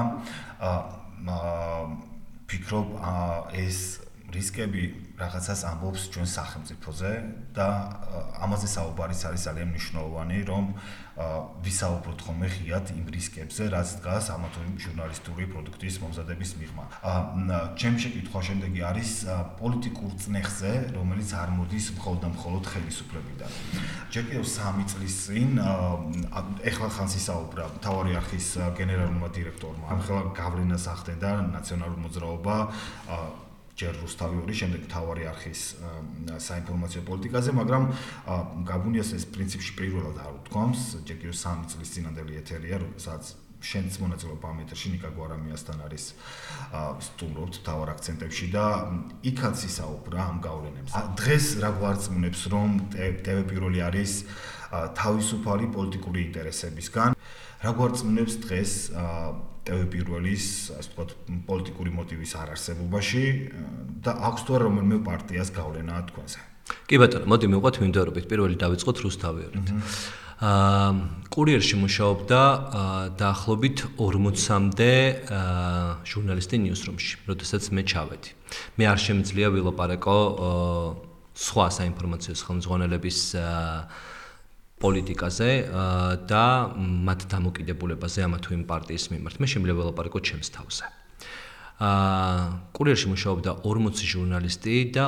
ფიქრობ ეს რისკები რაღაცას ამბობს ჩვენ სახელმწიფოზე და ამაზე საუბარიც არის ძალიან მნიშვნელოვანი, რომ ვისაუბროთ ხოლმე ღიად იმ რისკებზე, რაც დგას ამა თუ იმ ჟურნალისტური პროდუქტის მომზადების მიღმა. ჩემი შეკითხვა შემდეგი არის პოლიტიკურ წნეხზე, რომელიც არ მოდის მხოლოდ და მხოლოდ ხელისუფლებიდან. ჯერ კიდევ 3 წლის წინ ეხლა ხანს ისაუბრა მთავარი არქივის გენერალურმა დირექტორმა, ამხელა გავლენას ახდენდა ნაციონალური მოძრაობა ჯერ რუსთავი, შემდეგ მთავარი არქივის საინფორმაციო პოლიტიკაზე, მაგრამ გაბუნიას ეს პრინციპში პირველად არ უთქვამს, ჯერ კიდევ 3 წლის წინანდელი ეთერია, სადაც შენც მონაწილეობა ამ ეთერში ნიკა გვარამიასთან არის სტუმრობთ მთავარ აქცენტებში და იქაც ისაუბრა ამ გავლენებს. დღეს რა გვარწმუნებს, რომ TV პირველი არის თავისუფალი პოლიტიკური ინტერესებისგან, რა გვარწმუნებს დღეს TV პირველის, ასე ვთქვათ, პოლიტიკური მოტივის არარსებობაში და აქვს თუ არა რომელიმე პარტიას გავლენა თქვენზე. კი ბატონო, მოდი მივყვათ მიმდევრობით, პირველი დავიწყოთ რუსთავიორით. კურიერში მუშაობდა დაახლოებით 40-მდე ჟურნალისტი ნიუსრუმში, როდესაც მე ჩავედი. მე არ შემიძლია ვილაპარაკო სხვა საინფორმაციო ხელმძღვანელების პოლიტიკაზე და მათ დამოკიდებულებაზე ამა თუ იმ პარტიის მიმართ. მე შემიძლია ვილაპარაკო ჩემს თავზე. კურიერში მუშაობდა 40 ჟურნალისტი და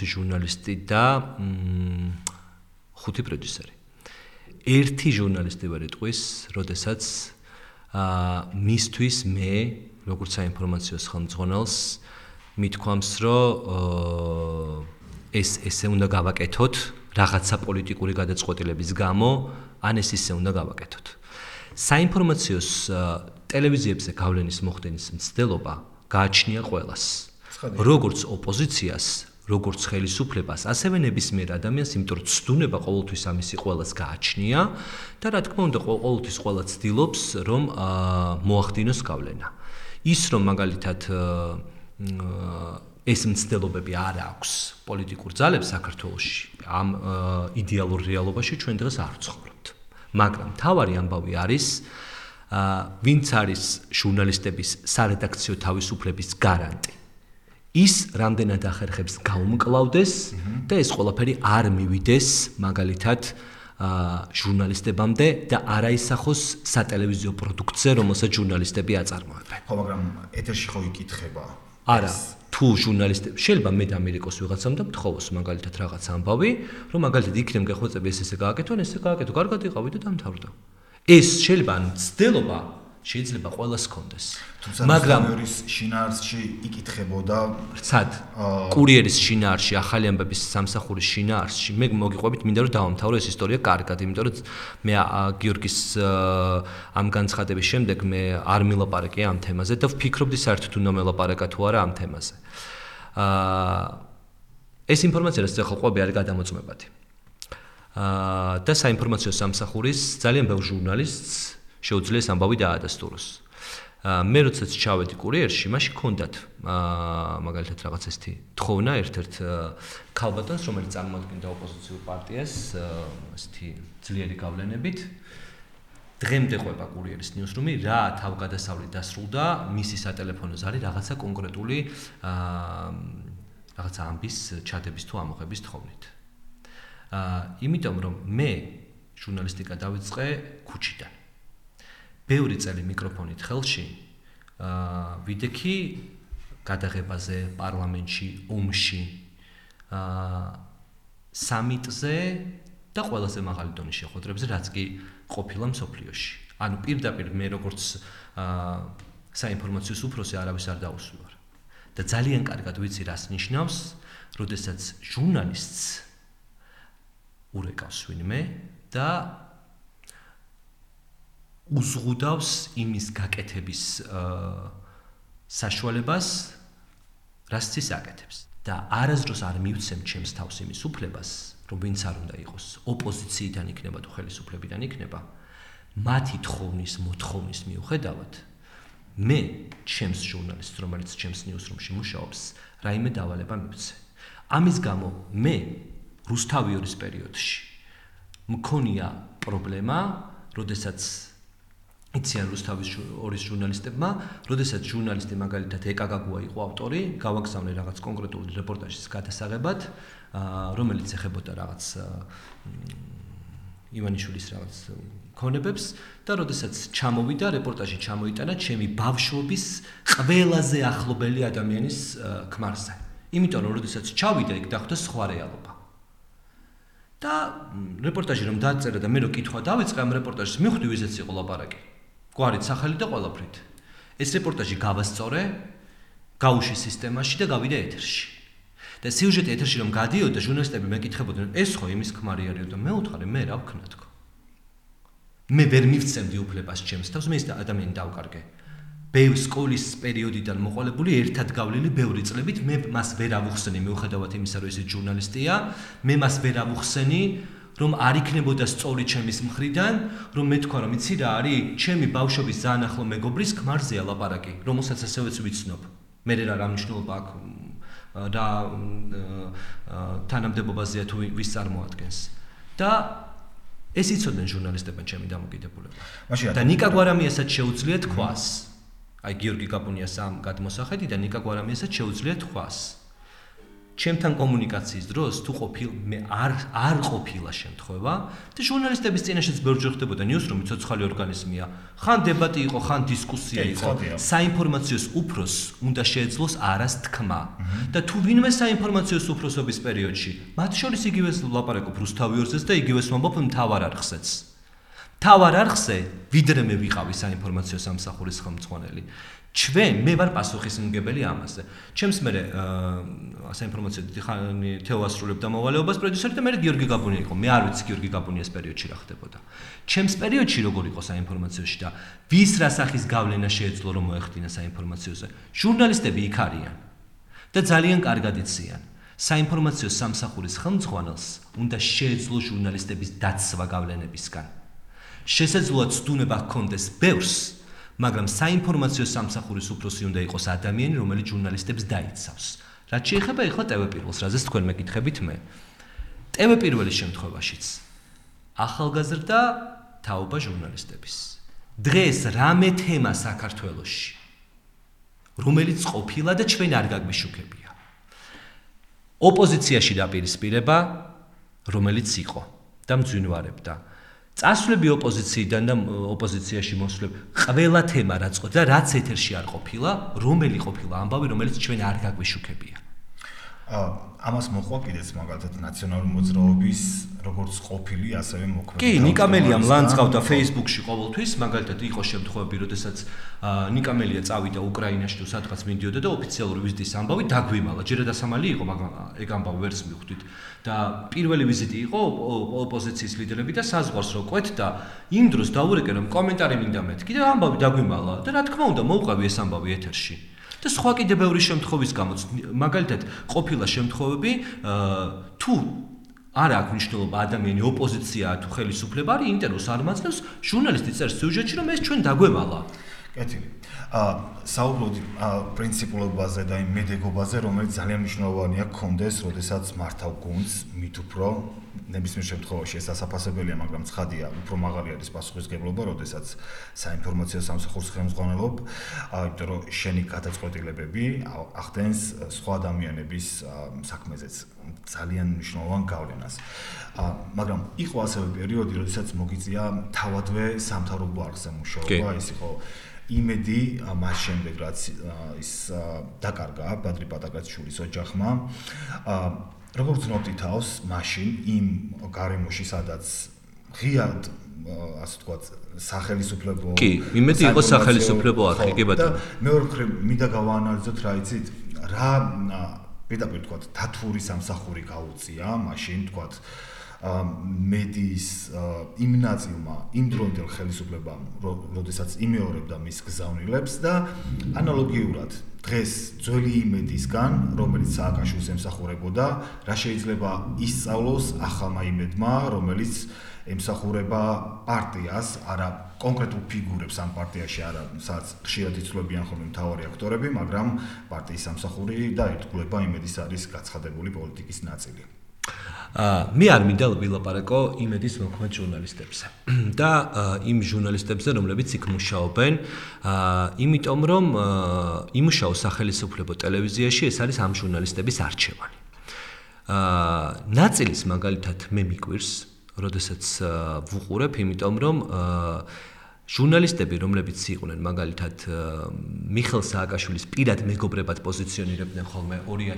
5 პროდიუსერი. ერთი ჟურნალისტი ვერ იტყვის, როდესაც მისთვის მე, როგორც საინფორმაციო ხელმძღვანელს, მithქვამს, რომ ესე უნდა გავაკეთოთ რაღაცა პოლიტიკური გადაწყვეტილების გამო, ან ეს ისე უნდა გავაკეთოთ. საინფორმაციო ტელევიზიებზე გავლენის მოხდენის მცდელობა გააჩნია ყველას. როგორც ოპოზიციას, როგორც ხელისუფლებას, ასევე ნებისმიერ ადამიანს, იმიტომ რომ ცდუნება ყოველთვის ამისი ყველას გააჩნია და რა თქმა უნდა, ყოველთვის ყველა ცდილობს, რომ მოახდინოს გავლენა. ის რომ მაგალითად ეს მცდელობები არ აქვს პოლიტიკურ ძალებს საქართველოში, ამ იდეალურ რეალობაში ჩვენ დღეს არ ვცხოვრობთ. მაგრამ თავარი ამბავი არის, ვინც არის ჟურნალისტების სარედაქციო თავისუფლების გარანტი. ის რამდენად ახერხებს გაუმკლავდეს და ეს ყველაფერი არ მივიდეს მაგალითად ჟურნალისტებამდე და არ აისახოს სატელევიზიო პროდუქტზე, რომელსაც ჟურნალისტები აწარმოებენ. ხო, მაგრამ ეთერში ხო იკითხება? არა, თუ ჟურნალისტები შეიძლება მე დამირეკოს ვიღაცამ და მთხოვოს მაგალითად რაღაც ამბავი, რომ მაგალითად იქნებ გეხვეწები ესე გააკეთო, ესე გააკეთო, კარგად იყავი და დამთავრდა. ეს შეიძლება მცდელობა შეიძლება ყველას ჰქონდეს. მაგრამ კურიერის შინაარსში იკითხებოდა ცად კურიერის შინაარსში, ახალი ამბების სამსახურის შინაარსში მე მოგიყვებით, მინდა რომ დავამთავრო ეს ისტორია კარგად, იმიტომ რომ მე გიორგის ამ განცხადების შემდეგ მე არ მილაპარაკე ამ თემაზე და ვფიქრობდი საერთოდ უნდა მელაპარაკა თუ არა ამ თემაზე. ეს ინფორმაცია რაც ახლა ყვები არის გადამოწმებადი. და საინფორმაციო სამსახურის ძალიან ბევრ ჟურნალისტს შეუძლია ეს ამბავი დაადასტუროს. მე როდესაც ჩავედი კურიერში, მაშინ ჰქონდათ მაგალითად რაღაც ესეთი თხოვნა ერთ-ერთ ქალბატონს, რომელიც წარმოადგენდა ოპოზიციურ პარტიას, ესეთი ძლიერი გავლენებით. დღემდე ყვება კურიერის ნიუსრუმი, რა თავგადასავლით დასრულდა, მისი სატელეფონო ზარი რაღაცა კონკრეტული რაღაცა ამბის ჩადების თუ ამოღების თხოვნით. იმიტომ რომ მე ჟურნალისტიკა დავიწყე ქუჩიდან. ბევრი წელი მიკროფონით ხელში ვიდექი გადაღებაზე, პარლამენტში, ომში, სამიტზე და ყველაზე მაღალი დონის შეხვედრებზე, რაც კი ყოფილა მსოფლიოში. ანუ პირდაპირ მე როგორც საინფორმაციო უფროსი არავის არ დაუსვარ. და ძალიან კარგად ვიცი რას ნიშნავს, როდესაც ჟურნალისტს ურეკავს ვინმე და უზღუდავს იმის გაკეთების საშუალებას, რაც ის აკეთებს. და არასდროს არ მივცემ ჩემს თავს იმის უფლებას, რომ ვინც არ უნდა იყოს, ოპოზიციიდან იქნება თუ ხელისუფლებიდან იქნება, მათი თხოვნის, მოთხოვნის მიუხედავად, მე ჩემს ჟურნალისტს, რომელიც ჩემს ნიუსრუმში მუშაობს, რაიმე დავალება მივცე. ამის გამო მე რუსთავიორის პერიოდში მქონია პრობლემა, როდესაც იციან რუსთავის ჟურნალისტებმა, როდესაც ჟურნალისტი მაგალითად ეკაგაგუა იყო ავტორი, გავაგზავნე რაღაც კონკრეტული რეპორტაჟის გადასაღებად, რომელიც ეხებოდა რაღაც ივანიშვილის რაღაც ქონებებს და როდესაც ჩამოვიდა რეპორტაჟი ჩამოიტანა ჩემი ბავშვობის ყველაზე ახლობელი ადამიანის ქმარზე. იმიტომ რომ როდესაც ჩავიდა იქ დახვდა სხვა რეალობა. და რეპორტაჟი რომ დაწერა და მე რო კითხვა დავიწყე ამ რეპორტაჟის, მივხვდი ვიზეც იყო ლაპარაკი. გვარით, სახელით და ყველაფრით. ეს რეპორტაჟი გავასწორე, გავუშვი სისტემაში და გავიდა ეთერში. და სიუჟეტი ეთერში რომ გადიოდა, ჟურნალისტები მეკითხებოდნენ, ეს ხო იმის ქმარი არისო და მე უთხარი, მე რა ვქნა თქო. მე ვერ მივცემდი უფლებას ჩემს თავს, მე ეს ადამიანი დავკარგე. ბევრი სკოლის პერიოდიდან მოყოლებული ერთად გავლილი ბევრი წლებით, მე მას ვერ ავუხსენი მიუხედავად იმისა, რომ ეს ჟურნალისტია, მე მას ვერ ავუხსენი, რომ არ იქნებოდა სწორი ჩემის მხრიდან, რომ მე თქვა, რომ იცი რა არის, ჩემი ბავშვობის ძალიან ახლო მეგობრის ქმარზეა ლაპარაკი, რომელსაც ასევეც ვიცნობ. მე რა მნიშვნელობა აქვს და თანამდებობაზეა თუ ვის წარმოადგენს. და ეს იცოდნენ ჟურნალისტებთან ჩემი დამოკიდებულება. მაშინ და ნიკა გვარამიასაც შეუძლია თქვას. აი გიორგი გაპუნიას ამ გადმოსახედი და ნიკა გვარამიასაც შეუძლია თქვას. ჩემთან კომუნიკაციის დროს თუ არ ყოფილა შემთხვევა და ჟურნალისტების წინაშეც ბევრჯერ ხდებოდა ნიუსრუმი ცოცხალი ორგანიზმია. ხან დებატი იყო, ხან დისკუსია იყო. საინფორმაციოს უფროს უნდა შეეძლოს არას თქმა. და თუ ვინმე საინფორმაციოს უფროსობის პერიოდში, მათ შორის იგივეს ვლაპარაკობ რუსთავი ორზეც და იგივეს ვამბობ მთავარ არხზეც. თავარ არხზე ვიდრე მე ვიყავი საინფორმაციო სამსახურის ხელმძღვანელი. მე ვარ პასუხისმგებელი ამაზე. ჩემს მე საინფორმაციო დიდი ხანი თეო ასრულებდა მოვალეობას პროდიუსერი და მე გიორგი გაპუნია იყო. მე არ ვიცი გიორგი გაპუნიას პერიოდში რა ხდებოდა. ჩემს პერიოდში როგორ იყო საინფორმაციოში და ვის რა სახის გავლენა შეეძლო რომ მოეხდინა საინფორმაციოზე. ჟურნალისტები იქ არიან და ძალიან კარგად იციან. საინფორმაციო სამსახურის ხელმძღვანელს უნდა შეეძლო ჟურნალისტების დაცვა გავლენებისგან. შესაძლოა ცდუნება ჰქონდეს ბევრს, მაგრამ საინფორმაციო სამსახურის უფროსი უნდა იყოს ადამიანი, რომელიც ჟურნალისტებს დაიცავს. რაც შეეხება ეხლა ტევ-პირველს, რაზეც თქვენ მეკითხებით მე. ტევ-პირველის შემთხვევაშიც ახალგაზრდა თაობა ჟურნალისტების. დღეს რამე თემა საქართველოში, რომელიც ყოფილა და ჩვენ არ გაგვიშუქებია. ოპოზიციაში დაპირისპირება, რომელიც იყო და მძვინვარებდა. წასვლები ოპოზიციიდან და ოპოზიციაში მოსვლები, ყველა თემა რაც ყოფილა და რაც ეთერში არ ყოფილა, რომელი ყოფილა ამბავი, რომელიც ჩვენ არ გაგვიშუქებია. ამას მოყვა კიდეც მაგალითად ნაციონალური მოძრაობის როგორც ყოფილი, ასევე მოქმედი. კი, ნიკა მელიამ ლანძღავდა Facebook-ში ყოველთვის, მაგალითად იყო შემთხვევები, როდესაც ნიკა მელია წავიდა უკრაინაში თუ სადღაც მიდიოდა და ოფიციალური ვიზიტის ამბავი დაგვიმალა. ჯერა დასამალი იყო, მაგრამ ეგ ამბავი ვერც მივხვდით. და პირველი ვიზიტი იყო ოპოზიციის ლიდერები და საზღვარს რო კვეთ და იმ დროს დაურეკე რომ კომენტარი მინდა მეთქი და ამბავი დაგვიმალა და რა თქმა უნდა მოვყავი ეს ამბავი ეთერში. და სხვა კიდე ბევრი შემთხვევის გამოც, მაგალითად, ყოფილა შემთხვევები, თუ არ აქვს მნიშვნელობა ადამიანი ოპოზიციაა თუ ხელისუფლება არის, ინტერვიუს არ მაძლევს, ჟურნალისტი წერს სიუჟეტში, რომ ეს ჩვენ დაგვემალა. კეთილი. საუბრობთ პრინციპულობაზე და იმ მედეგობაზე, რომელიც ძალიან მნიშვნელოვანია გქონდეს, როდესაც მართავ გუნდს, მით უფრო ნებისმიერ შემთხვევაში ეს ასაფასებელია, მაგრამ ცხადია, უფრო მაღალი არის პასუხისმგებლობა, როდესაც საინფორმაციო სამსახურის ხელმძღვანელობ, იმიტომ რომ შენი გადაწყვეტილებები ახდენს სხვა ადამიანების საქმეზეც ძალიან მნიშვნელოვან გავლენას. მაგრამ იყო ასევე პერიოდი, როდესაც მოგიწია თავადვე სამთავრობო არხზე მუშაობა, ის იყო იმედი მას შემდეგ რაც ის დაკარგა ბადრი პატაკაჩვილის ოჯახმა. როგორც ვთქვი თავს, მაშინ იმ გარემოში, სადაც ღიად ასე ვთქვათ, სახელისუფლებო კი, იმედი იყო სახელისუფლებო არხი, კი ბატონო. მეორე მხრივ მინდა გავაანალიზოთ რა იცით, რა პირდაპირ ვთქვათ, თათური სამსახური გაუწია, მაშინ ვთქვათ მედიის იმ ნაწილმა, იმ დროინდელ ხელისუფლებამ, როდესაც იმეორებდა მის გზავნილებს და ანალოგიურად დღეს ძველი იმედისგან, რომელიც სააკაშვილს ემსახურებოდა, რა შეიძლება ისწავლოს ახალმა იმედმა, რომელიც ემსახურება პარტიას, არა კონკრეტულ ფიგურებს ამ პარტიაში, არა, სადაც ხშირად იცვლებიან ხოლმე მთავარი აქტორები, მაგრამ პარტიის სამსახური და ერთგულება იმედის არის გაცხადებული პოლიტიკის ნაწილი. მე არ მინდა ვილაპარაკო იმედის მოქმედ ჟურნალისტებზე და იმ ჟურნალისტებზე, რომლებიც იქ მუშაობენ, იმიტომ რომ იმუშაო სახელისუფლებო ტელევიზიაში, ეს არის ამ ჟურნალისტების არჩევანი. ნაწილის მაგალითად მე მიკვირს, როდესაც ვუყურებ, იმიტომ რომ ჟურნალისტები, რომლებიც იყვნენ მაგალითად მიხელ სააკაშვილის პირად მეგობრებად პოზიციონირებდნენ ხოლმე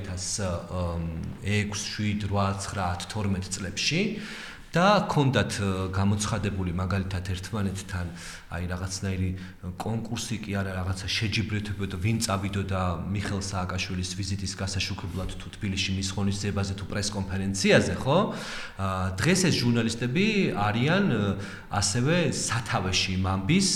2006, 7, 8, 9, 12 წლებში და ჰქონდათ გამოცხადებული მაგალითად ერთმანეთთან აი რაღაცნაირი კონკურსი კი არა რაღაცა შეჯიბრებოდა ვინ წავიდოდა მიხელ სააკაშვილის ვიზიტის გასაშუქებლად თუ თბილისში მის ღონისძიებაზე თუ პრესკონფერენციაზე ხო დღეს ეს ჟურნალისტები არიან ასევე სათავეში მამბის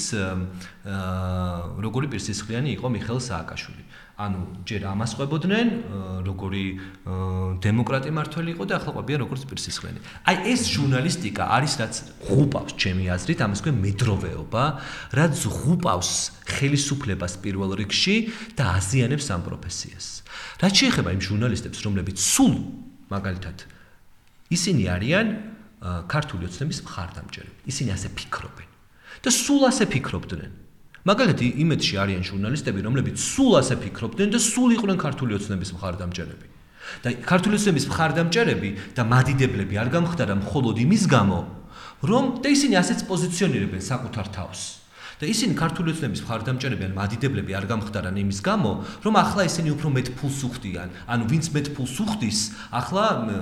როგორი პირსისხლიანი იყო მიხელ სააკაშვილი ანუ ჯერ ამას ყვებოდნენ როგორი დემოკრატი მართველი იყო და ახლა ყვებიან როგორც პირსისხლიანი. აი ეს ჟურნალისტიკა არის რაც ღუპავს ჩემი აზრით, ამას ქვენ მედროვეობა, რაც ღუპავს ხელისუფლებას პირველ რიგში და აზიანებს ამ პროფესიას. რაც შეეხება იმ ჟურნალისტებს, რომლებიც სულ მაგალითად ისინი არიან ქართული ოცნების მხარდამჭერები. ისინი ასე ფიქრობენ. და სულ ასე ფიქრობდნენ. მაგალითად, იმედში არიან ჟურნალისტები, რომლებიც სულ ასე ფიქრობდნენ და სულ იყვნენ ქართული ოცნების მხარდამჭერები. და ქართული ოცნების მხარდამჭერები და მადიდებლები არ გამხდარა მხოლოდ იმის გამო, რომ და ისინი ასეც პოზიციონირებენ საკუთარ თავს. და ისინი ქართული ოცნების მხარდამჭერები ან მადიდებლები არ გამხდარან იმის გამო, რომ ახლა ისინი უფრო მეტ ფულს უხდიან. ანუ ვინც მეტ ფულს უხდის, ახლა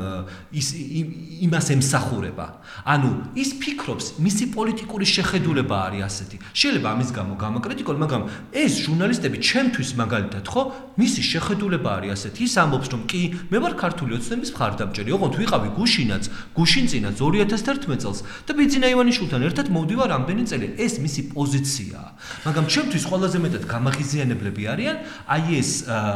იმას ემსახურება. ანუ ის ფიქრობს, მისი პოლიტიკური შეხედულება არის ასეთი. შეიძლება ამის გამო გამაკრიტიკონ, მაგრამ ეს ჟურნალისტები ჩემთვის მაგალითად, ხო, მისი შეხედულება არის ასეთი. ის ამბობს, რომ კი, მე ვარ ქართული ოცნების მხარდამჭერი, ოღონდ ვიყავი გუშინწინაც 2011 წელს და ბიძინა ივანიშვილთან ერთად მოვდივარ ამდენი წელი. ეს მისი პოზიცია. მაგრამ ჩემთვის ყველაზე მეტად გამაღიზიანებლები არიან აი ეს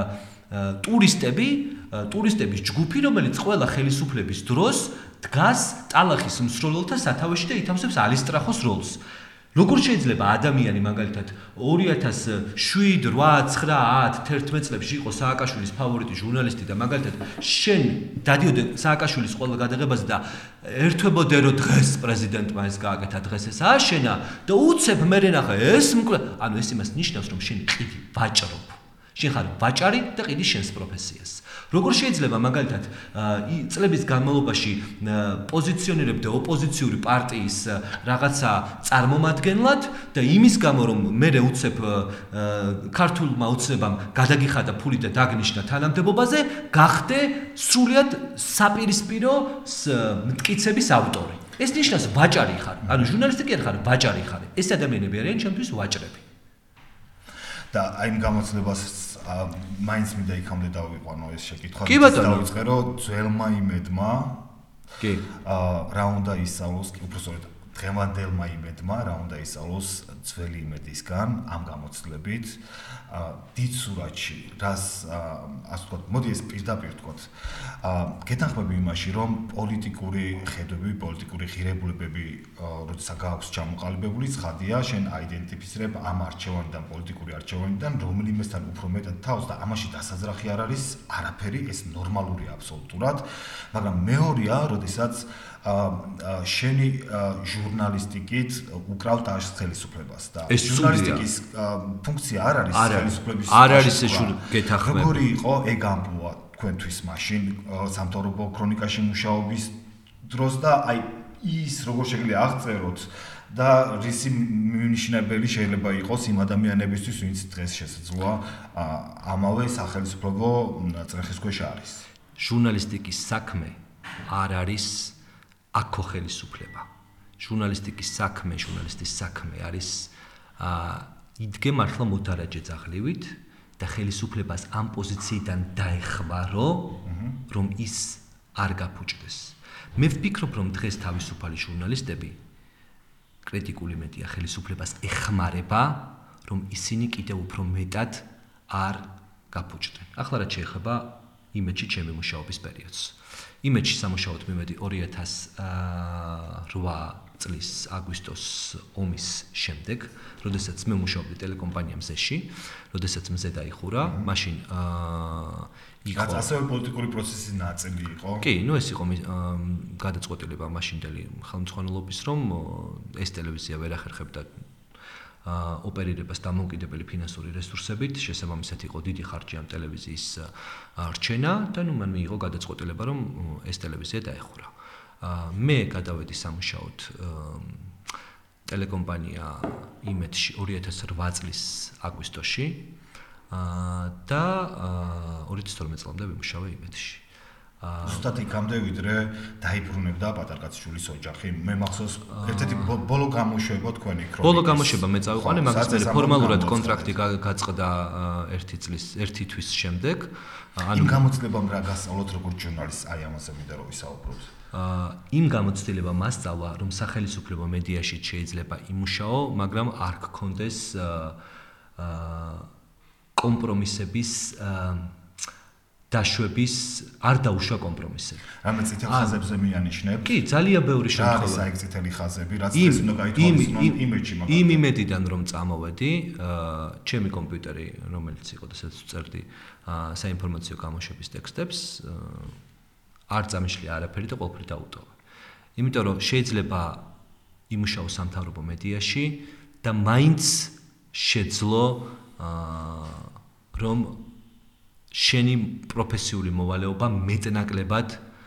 ტურისტების ჯგუფი, რომელიც ყველა ხელისუფლების დროს დგას ტალახის მსროლელთა სათავეში და ითავსებს ალისტრახოს როლს. როგორ შეიძლება ადამიანი მაგალითად 2007, 8, 9, 10, 11 წლებში იყო სააკაშვილის ფავორიტი ჟურნალისტი და მაგალითად შენ დადიოდე სააკაშვილის ყველა გადაღებაზე და ერთვებოდე რომ დღეს პრეზიდენტმა ეს გააკეთა, დღეს ეს ააშენა და უცებ მე ნახე ეს ანუ ეს იმას ნიშნავს რომ შენ ყიდი ვაჭრობ. შენ ხარ ვაჭარი და ყიდი შენს პროფესიას. როგორ შეიძლება მაგალითად წლების განმავლობაში პოზიციონირებდე ოპოზიციური პარტიის რაღაცა წარმომადგენლად და იმის გამო რომ მე უცებ ქართულმა ოცნებამ გადაგიხადა ფული და დაგნიშნა თანამდებობაზე, გახდე სრულიად საპირისპირო მტკიცების ავტორი. ეს ნიშნავს ვაჭარი ხარ. ანუ ჟურნალისტი კი არ ხარ, ვაჭარი ხარ. ეს ადამიანები არიან ჩემთვის ვაჭრები. და აი იმ გამოცდილებას მაინც მინდა იქამდე დავიყვანო ეს შეკითხვა. კი ბატონო. დავიწყე რომ ძველმა იმედმა კი. რა უნდა ისწავლოს, უბრალოდ დღევანდელმა იმედმა რა უნდა ისწავლოს ძველი იმედისგან ამ გამოცდილებით დიდ სურათში, რას ასე ვთქვათ, მოდი ეს პირდაპირ ვთქვათ. გეთანხმები იმაში, რომ პოლიტიკური ხედვები, პოლიტიკური ღირებულებები, როდესაც გააქვს ჩამოყალიბებული, ცხადია, შენ აიდენტიფიცირებ ამ არჩევანიდან, პოლიტიკური არჩევანიდან, რომელიმესთან უფრო მეტად თავს და ამაში დასაძრახი არ არის არაფერი, ეს ნორმალურია აბსოლუტურად, მაგრამ მეორეა, როდესაც შენი ჟურნალისტიკით უკრავ ტაშს ხელისუფლებას და ჟურნალისტიკის ფუნქცია არ არის ხელისუფლების არ არის ეს გეთახმები. როგორი იყო ეგ ამბოა თქვენთვის მაშინ სამთავრობო ქრონიკაში მუშაობის დროს და აი ის როგორ შეგვიძლია აღწეროთ და რისი მინიშნებელი შეიძლება იყოს იმ ადამიანებისთვის, ვინც დღეს შესაძლოა ამავე სახელმწიფო წრეხის ქვეშ არის. ჟურნალისტიკის საქმე არ არის აქო ხელისუფლება. ჟურნალისტიკის საქმე, ჟურნალისტის საქმე არის იდგე მართლა მოდარაჯე ძაღლივით და ხელისუფლებას ამ პოზიციიდან დაეხმარო, რომ ის არ გაფუჭდეს. მე ვფიქრობ, რომ დღეს თავისუფალი ჟურნალისტები კრიტიკული მედია ხელისუფლებას ეხმარება, რომ ისინი კიდევ უფრო მეტად არ გაფუჭდნენ. ახლა რაც შეეხება იმედში ჩემი მუშაობის პერიოდს. იმედში სამუშაოდ მიმედი 2008 წლის აგვისტოს ომის შემდეგ, როდესაც მე მუშაობდი ტელეკომპანია მზეში, როდესაც მზე დაიხურა, მაშინ იყო ასევე პოლიტიკური პროცესის ნაწილი იყო. კი, ნუ ეს იყო გადაწყვეტილება მაშინდელი ხელმძღვანელობის, რომ ეს ტელევიზია ვერ ახერხებდა ოპერირებას დამოუკიდებელი ფინანსური რესურსებით, შესაბამისად იყო დიდი ხარჯი ამ ტელევიზიის რჩენა და ნუ მან მიიღო გადაწყვეტილება, რომ ეს ტელევიზია დაეხურა. მე გადავედი სამუშაოდ ტელეკომპანია იმედში 2008 წლის აგვისტოში და 2012 წლამდე ვიმუშავე იმედში. ზუსტად იქამდე ვიდრე დაიბრუნებდა პატარკაციშვილის ოჯახი. მე მახსოვს ერთ-ერთი ბოლო გამოშვება თქვენი ქრონიკის. ბოლო გამოშვება მე წავიყვანე, მაგას მე ფორმალურად კონტრაქტი გაწყდა 1 თვის შემდეგ. იმ გამოცდილებამ რა გასწავლოთ როგორც ჟურნალისტს, აი ამაზე მინდა რომ ვისაუბროთ. იმ გამოცდილებამ მასწავლა, რომ სახელმწიფო მედიაში შეიძლება იმუშაო, მაგრამ არ გქონდეს კომპრომისების დაშვების არ დაუშვა კომპრომისები. რამე წითელ ხაზებზე მიანიშნებ? კი, ძალიან ბევრი შემთხვევა. რა არის აი წითელი ხაზები, რაც ეს უნდა გაითვალისწინო იმედში მაგალითად. იმ იმედიდან რომ წამოვედი, ჩემი კომპიუტერი, რომელიც იყო და სადაც ვწერდი საინფორმაციო გამოშვების ტექსტებს, არ წამიშლია არაფერი და ყველაფერი დაუტოვა. იმიტომ რომ შეიძლება იმუშაოს სამთავრობო მედიაში და მაინც შეძლო რომ შენი პროფესიული მოვალეობა მეტნაკლებად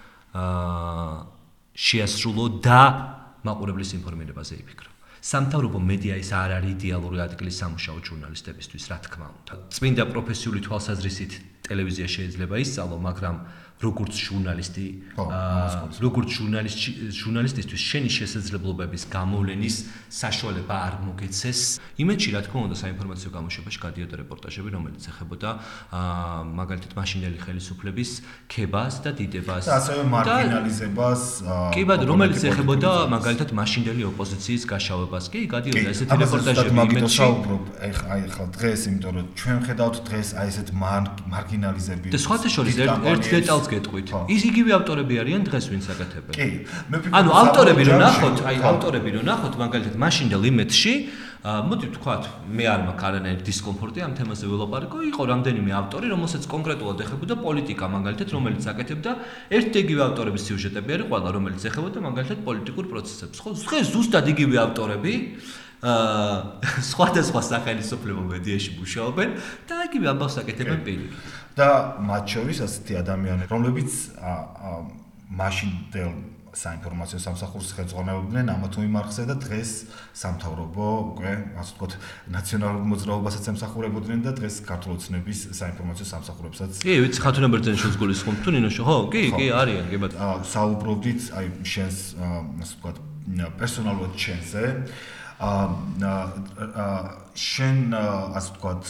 შეასრულო და მაყურებლის ინფორმირებაზე იფიქრო. სამთავრობო მედია ის არ არის იდეალური ადგილი სამუშაო ჟურნალისტებისთვის, რა თქმა უნდა. წმინდა პროფესიული თვალსაზრისით ტელევიზია შეიძლება ისწავლო, მაგრამ როგორც ჟურნალისტი, როგორც ჟურნალისტისთვის შენი შესაძლებლობების გამოვლენის საშუალება არ მოგეცეს. იმედში, რა თქმა უნდა, საინფორმაციო გამოშვებაში გადიოდა რეპორტაჟები, რომელიც ეხებოდა მაგალითად მაშინდელი ხელისუფლების ქებას და დიდებას და ასევე მარგინალიზებას. კი ბატონო, რომელიც ეხებოდა მაგალითად მაშინდელი ოპოზიციის გაშავებას. კი, გადიოდა ესეთი რეპორტაჟები იმედში. ახლა დღეს, იმიტომ რომ ჩვენ ხედავთ დღეს აი ესეთ მარგინალიზები. და სხვათა შორის ერთ დეტალს გეტყვით. ის იგივე ავტორები არიან დღეს ვინც აკეთებენ. კი, მე ვფიქრობ, ანუ ავტორები რომ ნახოთ, მაგალითად მაშინდელ იმედში, მოდი ვთქვათ, მე არ მაქვს არანაირი დისკომფორტი ამ თემაზე ველაპარაკო, იყო რამდენიმე ავტორი, რომელსაც კონკრეტულად ეხებოდა პოლიტიკა, მაგალითად, რომელიც აკეთებდა ერთ და იგივე ავტორების სიუჟეტები არის ყველა, რომელიც ეხებოდა მაგალითად პოლიტიკურ პროცესებს. ხო, დღეს ზუსტად იგივე ავტორები სხვადასხვა სახელმწიფო მედიაში მუშაობენ და იგივე ამბავს აკეთებენ პირიქით. და მათ შორის ასეთი ადამიანები, რომლებიც მაშინდელ საინფორმაციო სამსახურს ხელმძღვანელობდნენ ამა თუ იმ არხზე და დღეს სამთავრობო, უკვე ასე ვთქვათ, ნაციონალურ მოძრაობასაც ემსახურებოდნენ და დღეს ქართულ ოცნების საინფორმაციო სამსახურებსაც. კი, ვიცი, ხათუნა ბერძენიშვილს გულისხმობ თუ ნინოშო, ხო? კი, არიან, კი ბატონო. საუბრობდით აი შენს ასე ვთქვათ, პერსონალურად შენზე. შენ ასე ვთქვათ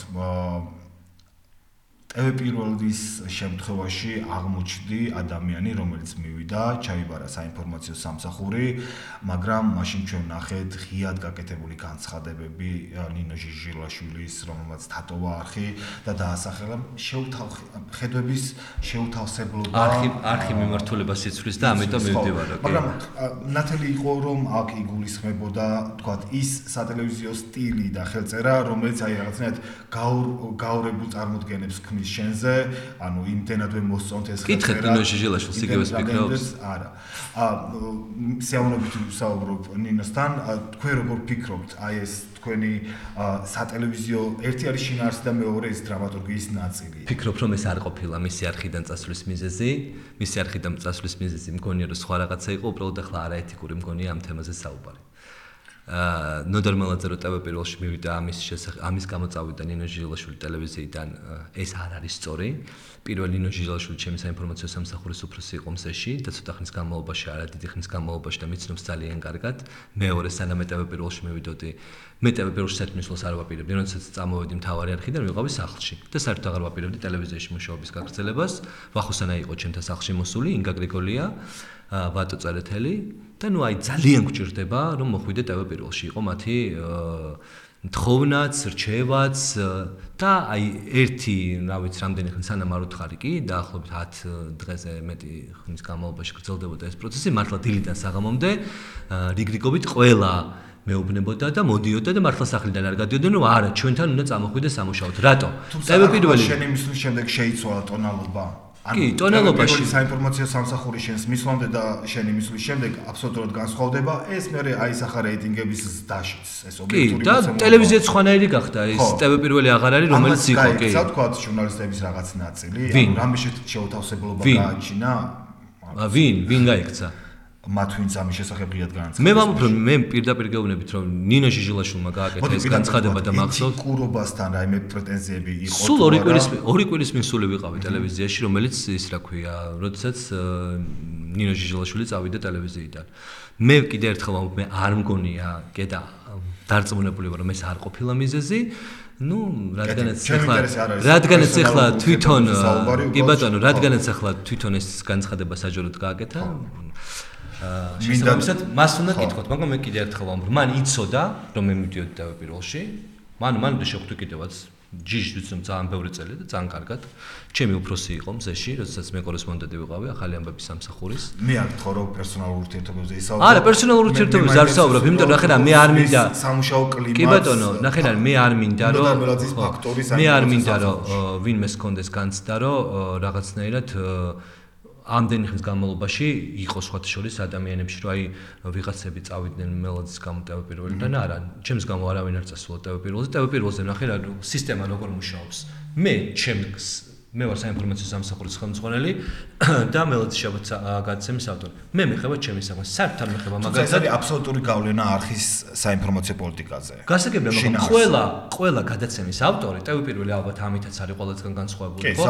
ტელეპირველის შემთხვევაში აღმოჩნდი ადამიანი, რომელიც მივიდა, ჩაიბარა საინფორმაციო სამსახური, მაგრამ მაშინ ჩვენ ნახეთ ღიად გაკეთებული განცხადებები ნინო ჟიჟილაშვილის, რომელმაც თატოვა არხი და დაასახელა ხედვების შეუთავსებლობა. არხი მიმართულებას იცვლის და ამიტომ მივდივარ. მაგრამ ნათელი იყო, რომ აქ იგულისხმებოდა, თქვათ, ის სატელევიზიო სტილი და ხელწერა, რომელიც აი რაღაცნაირად გაურებულ წარმოდგენებს ქმნის შენზე, ანუ იმდენადვე მოსწონთ ეს ხელწერა. კითხეთ ნინო ჟიჟილაშვილს იგივეს ფიქრობს? არა. სიამოვნებით ვსაუბრობ ნინოსთან, თქვენ როგორ ფიქრობთ, აი ეს თქვენი სატელევიზიო ერთი არის შინაარსი და მეორე ის დრამატურგიის ნაწილი. ფიქრობ, რომ ეს არ ყოფილა მისი არხიდან წასვლის მიზეზი, მისი არხიდან წასვლის მიზეზი მგონია, რომ სხვა რაღაცა იყო, უბრალოდ ახლა არაეთიკური მგონია ამ თემაზე საუბარი. ნოდარ მელაძე რო ტელეპირველში მივიდა ამის გამო წავიდა ნინო ჟიჟილაშვილი ტელევიზიიდან, ეს არ არის სწორი. პირველ ნინო ჟიჟილაშვილი ჩემი საინფორმაციო სამსახურის უფროსი იყო მზეში და ცოტა ხნის განმავლობაში, არა დიდი ხნის განმავლობაში და მიცნობს ძალიან კარგად. მეორე სანამ ტელეპირველში მივიდოდი, მე ტელეპირველში საერთოდ მისვლას არ ვაპირებდი, როდესაც წამოვედი მთავარი არხიდან, ვიყავი სახლში და საერთოდ აღარ ვაპირებდი ტელევიზიაში მუშაობის გაგრძელებას. ვახუსანა იყო ჩემთან სახლში მოსული, ინგა გრიგოლია, ვატო წერეთელი და ნუ აი ძალიან გვჭირდება რომ მოხვიდე ტელეპირველში. იყო მათი თხოვნაც, რჩევაც და აი ერთი, რა ვიცი, რამდენი ხანი სანამ არ უთხარი კი, დაახლოებით 10 დღეზე მეტი ხნის განმავლობაში გრძელდებოდა ეს პროცესი, მართლა დილიდან საღამომდე რიგრიგობით ყველა მეუბნებოდა და მოდიოდა და მართლა სახლიდან არ გადიოდა, ნუ არა, ჩვენთან უნდა წამოხვიდე სამუშაოდ. რატო? ტელეპირველი შენი მისვლის შემდეგ შეიცვალა ტონალობა. კი, ტონალობაში საინფორმაციო სამსახური შენს მისვლამდე და შენი მისვლის შემდეგ აბსოლუტურად განსხვავდება. ეს მე აისახა რეიტინგების ზდაშიც, ეს ობიექტური და ტელევიზიაც ხვანაირი გახდა, ეს ტელეპირველი აღარ არის, რომელიც იყო, კი. ამას თქვათ ჟურნალისტების რაღაც ნაწილი, ანუ რამე შეუთავსებლობა გააჩინა. ვინ გაიქცა? მათ ვინც ამის შესახებ ღიად განაცხადა. მე ვამბობ, რომ მე პირდაპირ გეუბნებით, რომ ნინო ჟიჟილაშვილმა გააკეთა ეს განცხადება და მახსოვს კურობასთან რაიმე პრეტენზიები იყო. სულ ორი კვირის მისული ვიყავი ტელევიზიაში, რომელიც ის რა ქვია, როდესაც ნინო ჟიჟილაშვილი წავიდა ტელევიზიიდან. მე კიდე ერთხელ ვამბობ, მე არ მგონია, კედა დარწმუნებული ვარ, რომ ეს არ ყოფილა მიზეზი. ნუ, რადგანაც ახლა თვითონ კი ბატონო, რადგანაც ახლა თვითონ ეს განცხადება საჯაროდ გააკეთა. შესაბამისად, მას უნდა კითხოთ, მაგრამ მე კიდე ერთხელ ვამბობ, მან იცოდა, რომ მე მივდიოდი ტელეპირველში. მან უნდა შეხვდე კიდევაც ჯიჟს ვიცნობ ძალიან ბევრი წელი და ძალიან კარგად. ჩემი უფროსი იყო მზეში, როდესაც მე კორესპონდენტი ვიყავი ახალი ამბების სამსახურის. მე არ გთხოვ რომ პერსონალურ ურთიერთობებზე ისაუბრებ. არა, პერსონალურ ურთიერთობებზე არ ვსაუბრობ, იმიტომ რომ ნახე რა, მე არ მინდა სამუშაო კლიმატს. კი ბატონო, ნახე რა, მე არ მინდა რომ ფაქტორის მე არ მინდა რომ ვინმეს კონდეს განცდა რომ რაღაცნაირად ამდენი ხნის განმავლობაში იყო სხვათა შორის ადამიანებში, რომ აი ვიღაცები წავიდნენ მელოდის გამო ტელეპირველიდან, არა, ჩემს გამო არავინ არ წასულა ტელეპირველზე, ტელეპირველზე ნახე რა სისტემა როგორ მუშაობს. მე ვარ საინფორმაციო სამსახურის ხელმძღვანელი და მელოდის გადაცემის ავტორი. მე მეხება ჩემი საქმე, საერთოდ მეხება მაგალითად. ეს არის აბსოლუტური გავლენა არხის საინფორმაციო პოლიტიკაზე. გასაგებია, მაგრამ ყველა გადაცემის ავტორი, ტელეპირველი ალბათ ამითაც არის ყველასგან განსხვავებული, ხო?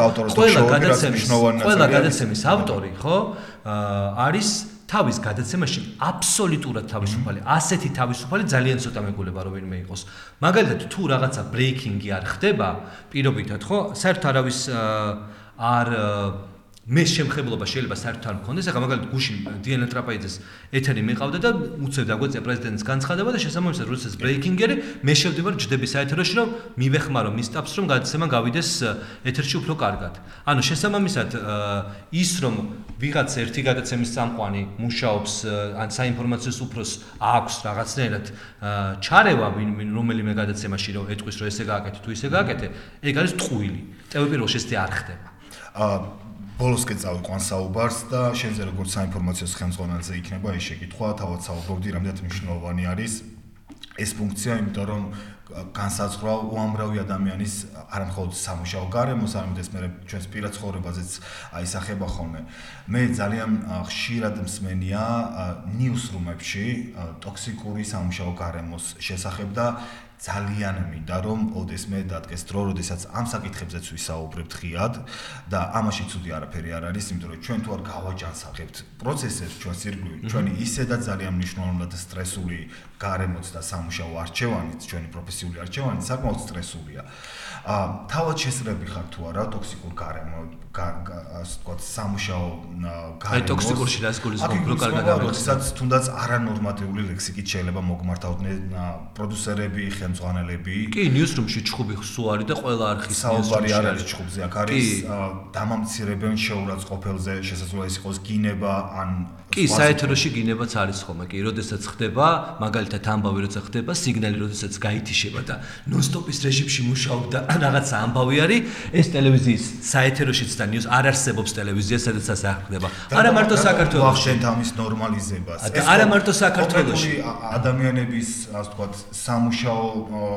ყველა გადაცემის ავტორი, ხო? არის თავის გადაცემაში აბსოლუტურად თავისუფალი, ასეთი თავისუფალი ძალიან ცოტა მეგულება რომ ვინმე იყოს. მაგალითად, თუ რაღაცა ბრეიკინგი არ ხდება, პირობითად, ხო? საერთოდ არავის არ მე შემხებლობა შეიძლება საერთოდ არ მქონდეს. ახლა მაგალითად გუშინ დიანა ტრაპაიძეს ეთერი მეყავდა და უცებ დაგვეწია პრეზიდენტის განცხადება და შესაბამისად როდესაც ბრეიკინგი არის, მე შევდივარ ჯდების საეთეროში რომ მივეხმარო მის სტაფს რომ გადაცემა გავიდეს ეთერში უფრო კარგად. ანუ შესაბამისად ის რომ ვიღაც ერთი გადაცემის წამყვანი მუშაობს ან საინფორმაციო უფროს აქვს რაღაცნაირად ჩარევა რომელიმე გადაცემაში რომ ეტყვის რომ ესე გააკეთე თუ ისე გააკეთე, ეგ არის ტყუილი. ტელეპირველში ეს არ ხდება. ბოლოსკენ წავიყვან საუბარს და შენზე როგორც საინფორმაციო ხელმძღვანელზე იქნება ეს შეკითხვა, თავად საუბრობდი, რამდენად მნიშვნელოვანი არის ეს ფუნქცია, იმიტომ რომ განსაზღვრავ უამრავი ადამიანის არამხოლოდ სამუშაო გარემოს, არამედ ეს მე ჩვენს პირად ცხოვრებაზეც აისახება ხოლმე. მე ძალიან ხშირად მსმენია ნიუსრუმებში ტოქსიკური სამუშაო გარემოს შესახებ და ძალიან მინდა რომ ოდესმე დადგეს დრო, როდესაც ამ საკითხებზეც ვისაუბრებთ ღიად და ამაში ცუდი არაფერი არ არის, იმიტომ რომ ჩვენ თუ არ გავაჯანსაღებთ პროცესებს ჩვენს ირგვლივ, ჩვენი ისედაც ძალიან მნიშვნელოვნად სტრესული გარემოც და სამუშაო არჩევანიც, ჩვენი პროფესიული არჩევანიც საკმაოდ სტრესულია. თავად შესწრები ხარ თუ არა ტოქსიკურ გარემო, ასე ვთქვათ, სამუშაო გარემოს. აი ტოქსიკურში რას გულისხმობ, რო კარგად ავიღოთ. როდესაც თუნდაც არანორმატიული ლექსიკით შეიძლება მოგმართავდნენ პროდიუსერები, ხელმძღვანელები. კი, ნიუსრუმში ჩხუბი სულ არის და ყველა არხის საუბარი არ არის ჩხუბზე, აქ არის დამამცირებენ შეურაცხყოფელზე, შესაძლოა ის იყოს გინება ან კი, საეთეროში გინებაც არის ხოლმე, კი, როდესაც ხდება, მაგალითად ამბავი როცა ხდება, სიგნალი როდესაც გაითიშება და ნონ-სტოპის რეჟიმში მუშაობდა რაღაცა ამბავი არის, ეს ტელევიზიის საეთეროშიც და ნიუს არ არსებობს ტელევიზია, სადაც ასე არ ხდება. არა მარტო საქართველოში. ვახშენთ ამის ნორმალიზებას. არა მარტო საქართველოში. ადამიანების, ასე ვთქვათ, სამუშაო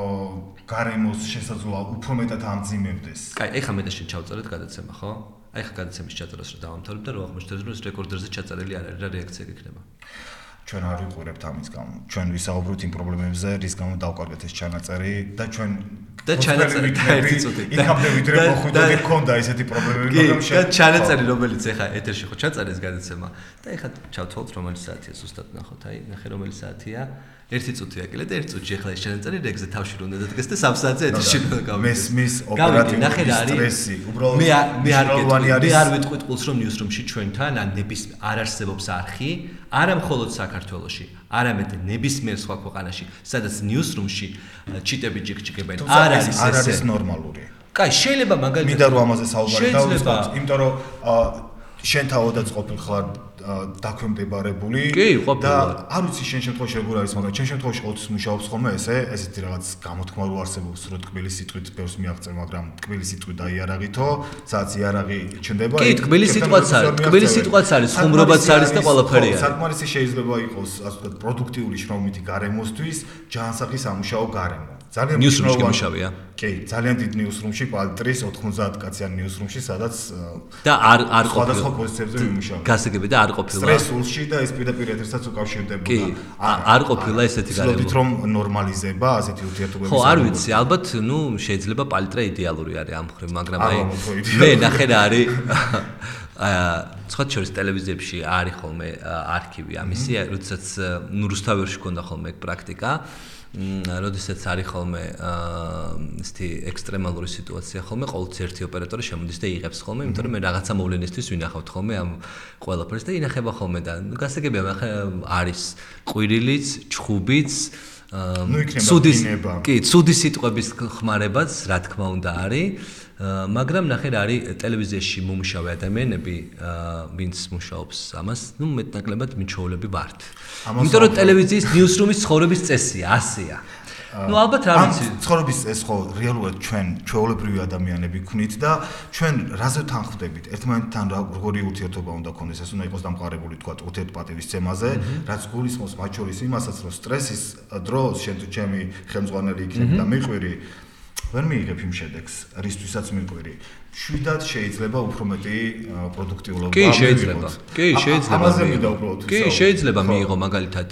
გარემოს შესაძლოა უფრო მეტად ამძიმებდეს. კაი, ეხლა მე და შენ ჩავწერეთ გადაცემა, ხო? აი ხა გადაცემის ჩაწერას რომ დავამთავრებ და რო აღმოჩნდეს რომ ეს რეკორდერზე ჩაწერილი არ არის, რა რეაქცია გექნება? ჩვენ არ ვიყურებთ ამის გამო. ჩვენ ვისაუბროთ იმ პრობლემებზე, რის გამო დავკარგეთ ეს ჩანაწერი და ჩვენ და ჩანაწერი ერთი წუთი. იქამდე ვიდრე მოხვიდოდი გქონდა ესეთი პრობლემები, მაგრამ და ჩანაწერი რომელიც ეხა ეთერში ხო ჩაწერეს გადაცემა და ეხა ჩავთვალოთ რომელი საათია ზუსტად ნახოთ, აი ნახე რომელი საათია. 1 წუთია კიდე და 1 წუთში ეხლა ეს ჩანაწერი რეგზე თავში რომ უნდა დადგეს და 3 საათზე ეთერში უნდა გავიდე. მესმის ოპერატიული სტრესი, უბრალოდ მე არ ვიტყვით პულს რომ ნიუსრუმში ჩვენთან ან ნებისმიერ არ არსებობს არხი, არა მხოლოდ საქართველოში, არამედ ნებისმიერ სხვა ქვეყანაში, სადაც ნიუსრუმში ჩიტები ჯიკჯიკებენ. არ არის ნორმალური. კაი, შეიძლება მაგალითად მინდა რომ ამაზე საუბარი დავიწყოთ, იმიტომ რომ შენ თავადაც ყოფილ ხარ დაქვემდებარებული და არ ვიცი შენ შემთხვევაში როგორ არის, მაგრამ შენ შემთხვევაში ყოველთვის მუშაობს ხოლმე ესეთი რაღაც გამოთქმა რო არსებობს, რომ თკბილი სიტყვით ბევრს მიაღწევ, მაგრამ თკბილი სიტყვი დაიარაღითო, სადაც იარაღი ჩნდება. კი, თკბილი სიტყვაც არის, თკბილი სიტყვაც არის, ხუმრობაც არის და ყველაფერი არის. საკმარისი შეიძლება იყოს, ასე ვთქვათ, პროდუქტიული შრომითი გარემოსთვის ჯანსაღი სამუშაო გარემო. ძალიან ნიუსრუმში მუშავია. კი, ძალიან დიდ ნიუსრუმში, პალტრის 90 კაციან ნიუსრუმში, სადაც და არ ყოფილა სხვადასხვა პოზიციებზე ვიმუშავე. გასაგები და არ ყოფილა. სტრესულში და ეს პირდაპირ ეთერსაც უკავშირდებოდა. კი, არ ყოფილა ესეთი გარემო. ვთქვით რომ ნორმალიზება ასეთი ურთიერთობების. ხო, არ ვიცი, ალბათ, ნუ შეიძლება პალტრა იდეალური არის ამ მხრივ, მაგრამ აი მე ნახე რა არის სხვა შორის ტელევიზიებში არის ხოლმე არქივი ამისი, როდესაც ნუ რუსთავერში ქონდა ხოლმე პრაქტიკა. როდესაც არის ხოლმე ესეთი ექსტრემალური სიტუაცია ხოლმე, ყოველთვის ერთი ოპერატორი შემოდის და იღებს ხოლმე, იმიტომ რომ მე რაღაცა მოვლენისთვის ვინახავთ ხოლმე ამ ყველაფერს და ინახება ხოლმე და გასაგებია არის ყვირილიც, ჩხუბიც, ცუდი სიტყვების ხმარებაც, რა თქმა უნდა არის. მაგრამ ნახე რა არის ტელევიზიაში მომუშავე ადამიანები, ვინც მუშაობს ამას, ნუ მეტნაკლებად მიჩვეულები ვართ. იმიტომ რომ ტელევიზიის ნიუსრუმის ცხოვრების წესია, ასეა. ნუ ალბათ რა ვიცი. ცხოვრების ეს ხო რეალურად ჩვენ ჩვეულებრივი ადამიანები ვქნით და ჩვენ რაზე თანხმდებით? ერთმანეთთან როგორი ურთიერთობა უნდა გქონდეს, ეს უნდა იყოს დამყარებული თქვა ურთიერთპატივისცემაზე, რაც გულისხმობს მათ შორის იმასაც, რომ სტრესის დროს შენ თუ ჩემი ხელმძღვანელი იქნები და მიყვირი ვერ მიიღებ იმ შედეგს, რისთვისაც მიყვირი. შვიდად შეიძლება უფრო მეტი პროდუქტიულობა მივიღოთ. კი, შეიძლება. ამაზე მინდა უბრალოდ ვისაუბრო. კი, შეიძლება მიიღო მაგალითად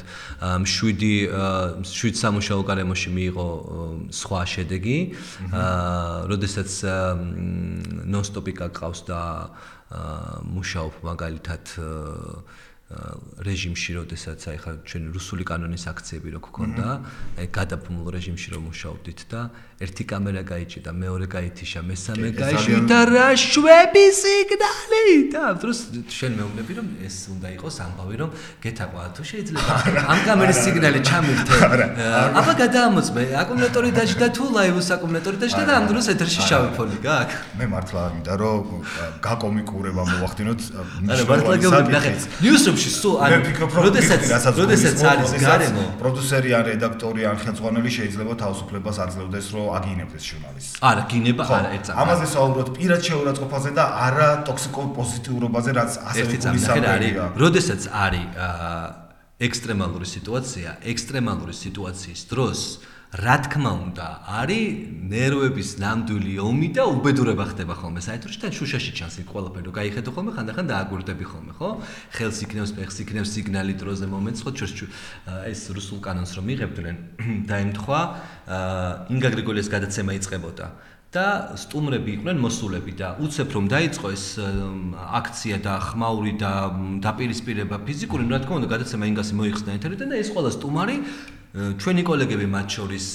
7 სამუშაო გარემოში მიიღო სხვა შედეგი, როდესაც ნონ-სტოპიკა ყავს და მუშაობ მაგალითად რეჟიმში, როდესაც აი ხა ჩვენ რუსული კანონის აქციები რო გქონდა, აი გადაბმულ რეჟიმში რო მუშაობდით და ერთი კამერა გაიჭიდა, მეორე გაითიშა, მესამე გაიშვიდა რა შვები სიგნალი და ამ დროს შენ მეუბნები რომ ეს უნდა იყოს ამბავი რომ გეთაყვა თუ შეიძლება ამ კამერის სიგნალი ჩამირთე აბა გადაამოწმე აკუმულატორი დაჭდა თუ ლაივს აკუმულატორი დაჭდა და ამ დროს ეთერში შავი ფონი გაქვს მე მართლა არ მინდა რომ გაკომიკურება მოვახდინოთ ნიუსრუმში სულ ან როდესაც არის გარემო პროდიუსერი ან რედაქტორი ან ხელმძღვანელი შეიძლება თავისუფლებას აძლევდეს რომ აგინებდეს ჟურნალისტს. არა, გინება არა ერთად. ამაზე საუბრობთ პირად შეურაცხყოფაზე და არა ტოქსიკურ პოზიტიურობაზე, რაც ასევე გულისხმობია. როდესაც არის ექსტრემალური სიტუაციის დროს, რა თქმა უნდა, არის ნერვების ნამდვილი ომი და უბედურება ხდება ხოლმე საერთოდ და შუშაში ჩანს იქ ყველაფერი, რომ გაიხედო ხოლმე ხანდახან დააგვირდები ხოლმე, ხო? ხელს იქნევს, ფეხს იქნევს სიგნალი დროზე მომენტს, ხო, ეს რუსულ კანონს რომ იღებდნენ, დაემთხვა, ინგა გრიგოლიას გადაცემა იწყებოდა. და სტუმრები იყვნენ მოსულები და უცებ რომ დაიწყო ეს აქცია და ხმაური და დაპირისპირება ფიზიკური, რა თქმა უნდა, გადაცემა ინგასი მოიხსნა ეთერიდან და ეს ყველა სტუმარი ჩვენი კოლეგები მათ შორის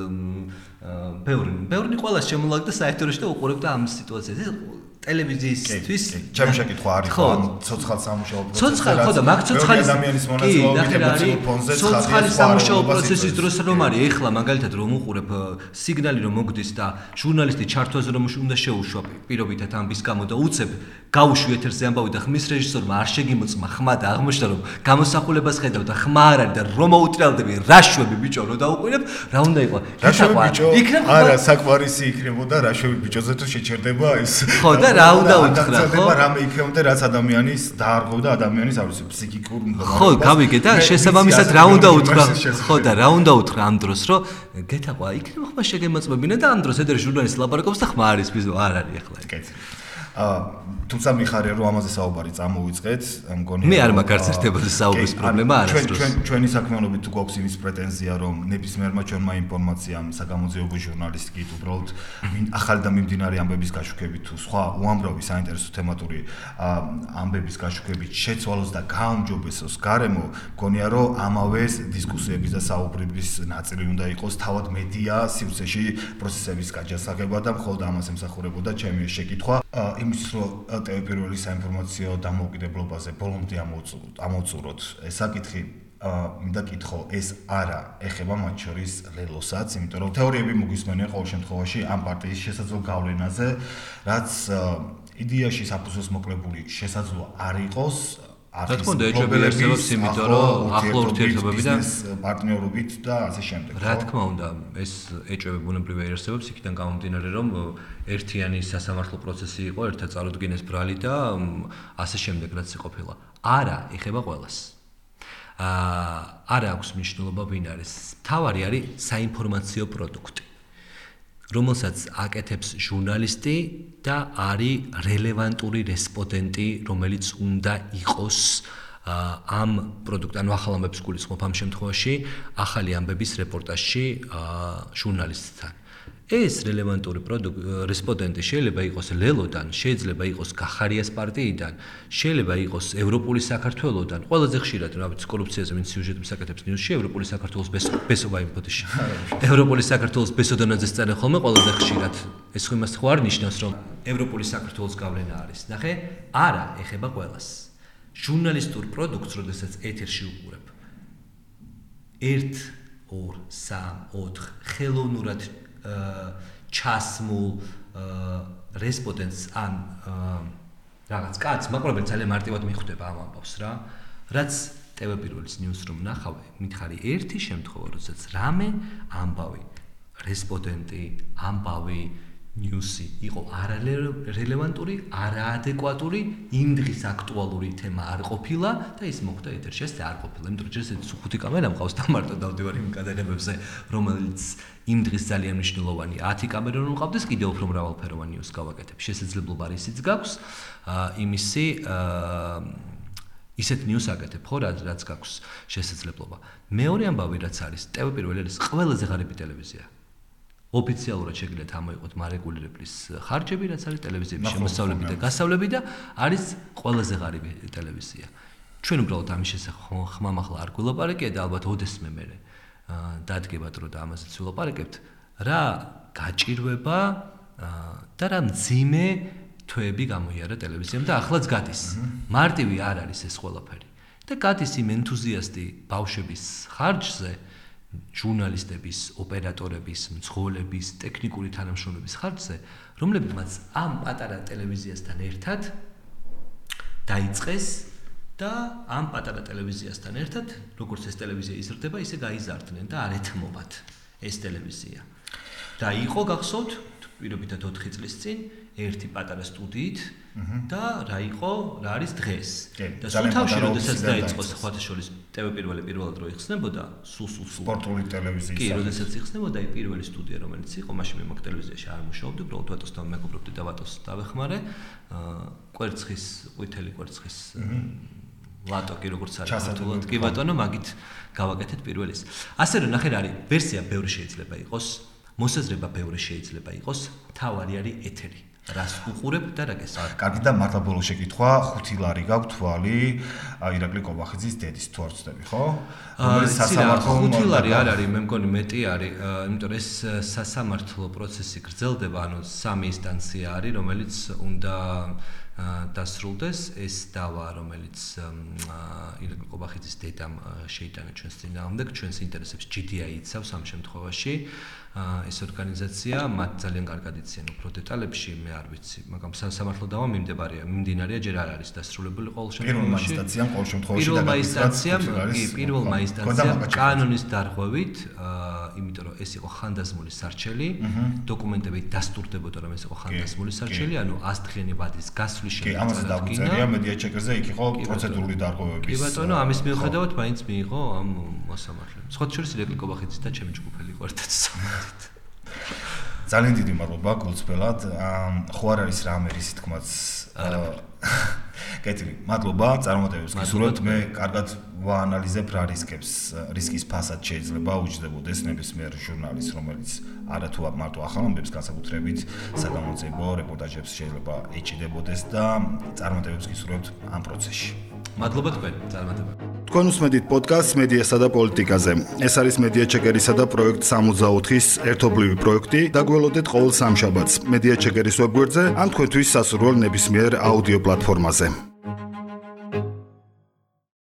ბევრი ყველას შემოვლაგდა საერთოდ და უყურებდა ამ სიტუაციას. ტელევიზიისთვის ჩემი შეკითხვა არის ხო ცოცხალ სამუშაო პროცესში ცოცხალ ხო და მაგ ცოცხალის ადამიანის მონაწილეობით ემოციურ ფონზე ცოცხალის სამუშაო პროცესის დროს რომ არის ეხლა მაგალითად რომ უყურებ სიგნალი რომ მოგდის და ჟურნალისტი ჩართვაზე რომ უნდა შეუშვა პირობითად ამბის გამო და უცებ გაუშვი ეთერზე ამბავი და ხმის რეჟისორმა არ შეგიმოწმა ხმა და აღმოჩნდა რომ გამოსახულებას ხედავ და ხმა არ არის და რომ მოუტრიალდები რა შვები ბიჭო რომ დაუყურებ რა უნდა იყო იქნებ არა საკმარისი იქნებოდა რა შვები ბიჭოზე თუ შეჩერდება ეს ხო და რა უნდა უთხრა ხო? რამე იქნებოდა რაც ადამიანის დაარღვევდა ადამიანის არ ვიცი ფსიქიკურ მდგომარეობას. ხო, გავიგე და შესაბამისად რა უნდა უთხრა? ხო და რა უნდა უთხრა ამ დროს რომ გეთაყვა იქნება ხმა შეგემოწმებინა და ამ დროს ედერ ჟურნალისტ ლაპარაკობს და ხმა არის ბიზო არ არის ახლა. კეთილი. თუმცა მიხარია რომ ამაზე საუბარი წამოვიწყეთ, მგონია მე არ მაგარც ერთებოდი საუბრის პრობლემა არ არის. ჩვენი საქმიანობით თუ გვაქვს იმის პრეტენზია რომ ნებისმიერმა ჩვენმა ინფორმაციამ საგამოძიებო ჟურნალისტიკით უბრალოდ ახალი და მიმდინარე ამბების გაშუქებით თუ სხვა უამრავი საინტერესო თემატური ამბების გაშუქებით შეცვალოს და გააუმჯობესოს გარემო, მგონია რომ ამავე დისკუსიების და საუბრების ნაწილი უნდა იყოს თავად მედია სივრცეში პროცესების გაჯასაღება და მხოლოდ ამას ემსახურებოდა ჩემი შეკითხვა. იმის რომ ტელევიზიური საინფორმაციო დამოუკიდებლობაზე ბოლომდე ამოვწუროთ საკითხი მინდა კითხო ეს არა ეხება მათ შორის ლელოსაც, იმიტომ რომ თეორიები მოგვისმენია ყოველ შემთხვევაში ამ პარტიის შესაძლო გავლენაზე, რაც იდეაში საფუძველს მოკლებული შესაძლო არ იყოს რა თქმა უნდა ეჭვები არსებობს, იმიტომ რომ ახლო ურთიერთობები და პარტნიორობით და ასე შემდეგ. რა თქმა უნდა, ეს ეჭვები ბუნებრივია არსებობს, იქიდან გამომდინარე რომ ერთიანი სასამართლო პროცესი იყო, ერთად წარუდგინეს ბრალი და ასე შემდეგ რაც იყოფილა. არა, ეხება ყველას. არა აქვს მნიშვნელობა ვინ არის. თავარი არის საინფორმაციო პროდუქტი, რომელსაც აკეთებს ჟურნალისტი და არის რელევანტური რესპონდენტი, რომელიც უნდა იყოს ამ პროდუქტ, ანუ ახალ ამბებს გულისხმობ ამ შემთხვევაში, ახალი ამბების რეპორტაჟში ჟურნალისტთან. ეს რელევანტური რესპონდენტი შეიძლება იყოს ლელოდან, შეიძლება იყოს კახარიას პარტიიდან, შეიძლება იყოს ევროპული საქართველოსდან. ყველაზე ხშირად, რა ვიცი, კორუფციაზე ვინც სიუჟეტებს აკეთებს ნიუსში, ევროპული საქართველოს ბესობა იმპოტიში. ევროპული საქართველოს ბესოდანაზე სწარე ხოლმე ყველაზე ხშირად. ეს ხო იმას ხო არ ნიშნავს, რომ ევროპული საქართველოს გავლენა არის. ნახე, არა, ეხება ყველას. ჟურნალისტურ პროდუქტს, როდესაც ეთერში უყურებ. 1, 2, 3, 4 ხელოვნურად ჩასმულ რესპონდენტს ან რაღაც კაცს, მაგრამ ძალიან მარტივად მიხვდება ამ ამბავს რა, რაც ტელეპირველის ნიუსრუმ ნახავე, მითხარი ერთი შემთხვევა, როდესაც რამე ამბავი, რესპონდენტი, ამბავი ნიუსი იყო არარელევანტური, არაადეკვატური, იმ დღის აქტუალური თემა არ ყოფილა და ის მოხდა ეთერში, ეს არ ყოფილა. იმიტომ რომ ჯერ 5 კამერა მყავს და მარტო დავდივარ იმ გადაღებებზე, რომელიც იმ დღის ძალიან მნიშვნელოვანი 10 კამერა რომ მყავდეს, კიდევ უფრო მრავალფეროვანი ნიუსს გავაკეთებ. შესაძლებლობა ისიც გაქვს, იმისი ისეთ ნიუსს აკეთებ, ხო, რაც გაქვს შესაძლებლობა. მეორე ამბავი რაც არის, ტელეპირველი არის ყველაზე ღარიბი ტელევიზია. ოფიციალურად შეგიძლიათ ამოიღოთ მარეგულირებლის ხარჯები, რაც არის ტელევიზიების შემოსავლები და გასავლები და არის ყველაზე ღარიბი ტელევიზია. ჩვენ უბრალოდ ამის შესახებ ხმამ ახლა არ გვილაპარაკია და ალბათ ოდესმე მე დადგებათ რომ და ამაზეც ვილაპარაკებთ, რა გაჭირვება და რა მძიმე თვეები გამოიარა ტელევიზიამ და ახლაც გადის. მარტივი არ არის ეს ყველაფერი. და გადის იმ ენთუზიასტი ბავშვების ხარჯზე, ჟურნალისტების, ოპერატორების, მძღოლების, ტექნიკური თანამშრომლების ხარჯზე, რომლებიც ამ პატარა ტელევიზიასთან ერთად დაიწყეს და ამ პატარა ტელევიზიასთან ერთად, როგორც ეს ტელევიზია იზრდება, ისე გაიზარდნენ და არ ეთმობათ ეს ტელევიზია. და იყო გახსოვთ, პირობითად 4 წლის წინ ერთი პატარა სტუდიით და რა არის დღეს. და სულ თავში, როდესაც დაიწყო ხათაშორის ტელეპირველი პირველად რო იხსნებოდა, სულ სპორტული ტელევიზიის. კი, როდესაც იხსნებოდა აი პირველი სტუდია, რომელიც იყო, მაშინ მე მაგ ტელევიზიაში არ მუშაობდი, უბრალოდ ვატოსთან მეგობრობდი და ვატოს დავეხმარე. კვერცხის, ყვითელი კვერცხის ლატო კი როგორც არის ქართულად, კი ბატონო, მაგით გავაკეთეთ პირველის. ასე რომ ნახე რა არის, ვერსია ბევრი შეიძლება იყოს, მოსაზრება ბევრი შეიძლება იყოს, თავარი არის ეთერი. რას უყურებ და რა გესმის. კარგი და მართლა ბოლოს შეკითხვა, 5 ლარი გაქვს თვალი ირაკლი კობახიძის დედის თუ არ ვცდები, ხო? რომელიც სასამართლო 5 ლარი არ არის, მე მგონი მეტი არის, იმიტომ რომ ეს სასამართლო პროცესი გრძელდება, ანუ 3 ინსტანცია არის, რომელიც უნდა დასრულდეს, ეს დავა, რომელიც ირაკლი კობახიძის დედამ შეიტანა ჩვენს წინააღმდეგ, ჩვენს ინტერესებს GDI იცავს ამ შემთხვევაში. ეს ორგანიზაცია მათ ძალიან კარგად იციან უფრო დეტალებში, მე არ ვიცი, მაგრამ სასამართლო დავა მიმდინარეა, ჯერ არ არის დასრულებული ყოველ შემთხვევაში. პირველმა ინსტანციამ კანონის დარღვევით, იმიტომ რომ ეს იყო ხანდაზმული სარჩელი, დოკუმენტები დასტურდებოდა რომ ეს იყო ხანდაზმული სარჩელი, ანუ 100 დღიანი ვადის გასვლის შემდეგ. კი, ამას დაგვიწერია მედიაჩეკერზე, იქ იყო პროცედურული დარღვევების. კი ბატონო, ამის მიუხედავად მაინც მიიღო ამ მოსამართლემ. სხვა შორის ირაკლი კობახიძის და ჩემი ჯგუფელი იყო ერთად სამართლით. ძალიან დიდი მადლობა გულწრფელად. ხო არ არის რამე რისი თქმაც. კეთილი, მადლობა წარმატებებს გისურვებთ. მე კარგად ვაანალიზებ რა რისკის ფასად შეიძლება უჯდებოდეს ნებისმიერ ჟურნალის, რომელიც არა თუ მარტო ახალ ამბებს განსაკუთრებით საგამოძიებო რეპორტაჟებს შეიძლება ეჭიდებოდეს და წარმატებებს გისურვებთ ამ პროცესში. მადლობა თქვენ, წარმატება. თქვენ უსმენთ პოდკასტს მედიასა და პოლიტიკაზე. ეს არის მედიაჩეკერისა და პროექტ 64-ის ერთობლივი პროექტი. დაგველოდეთ ყოველ სამშაბათს მედიაჩეკერის ვებგვერდზე ან თქვენთვის სასურველ ნებისმიერ აუდიო პლატფორმაზე.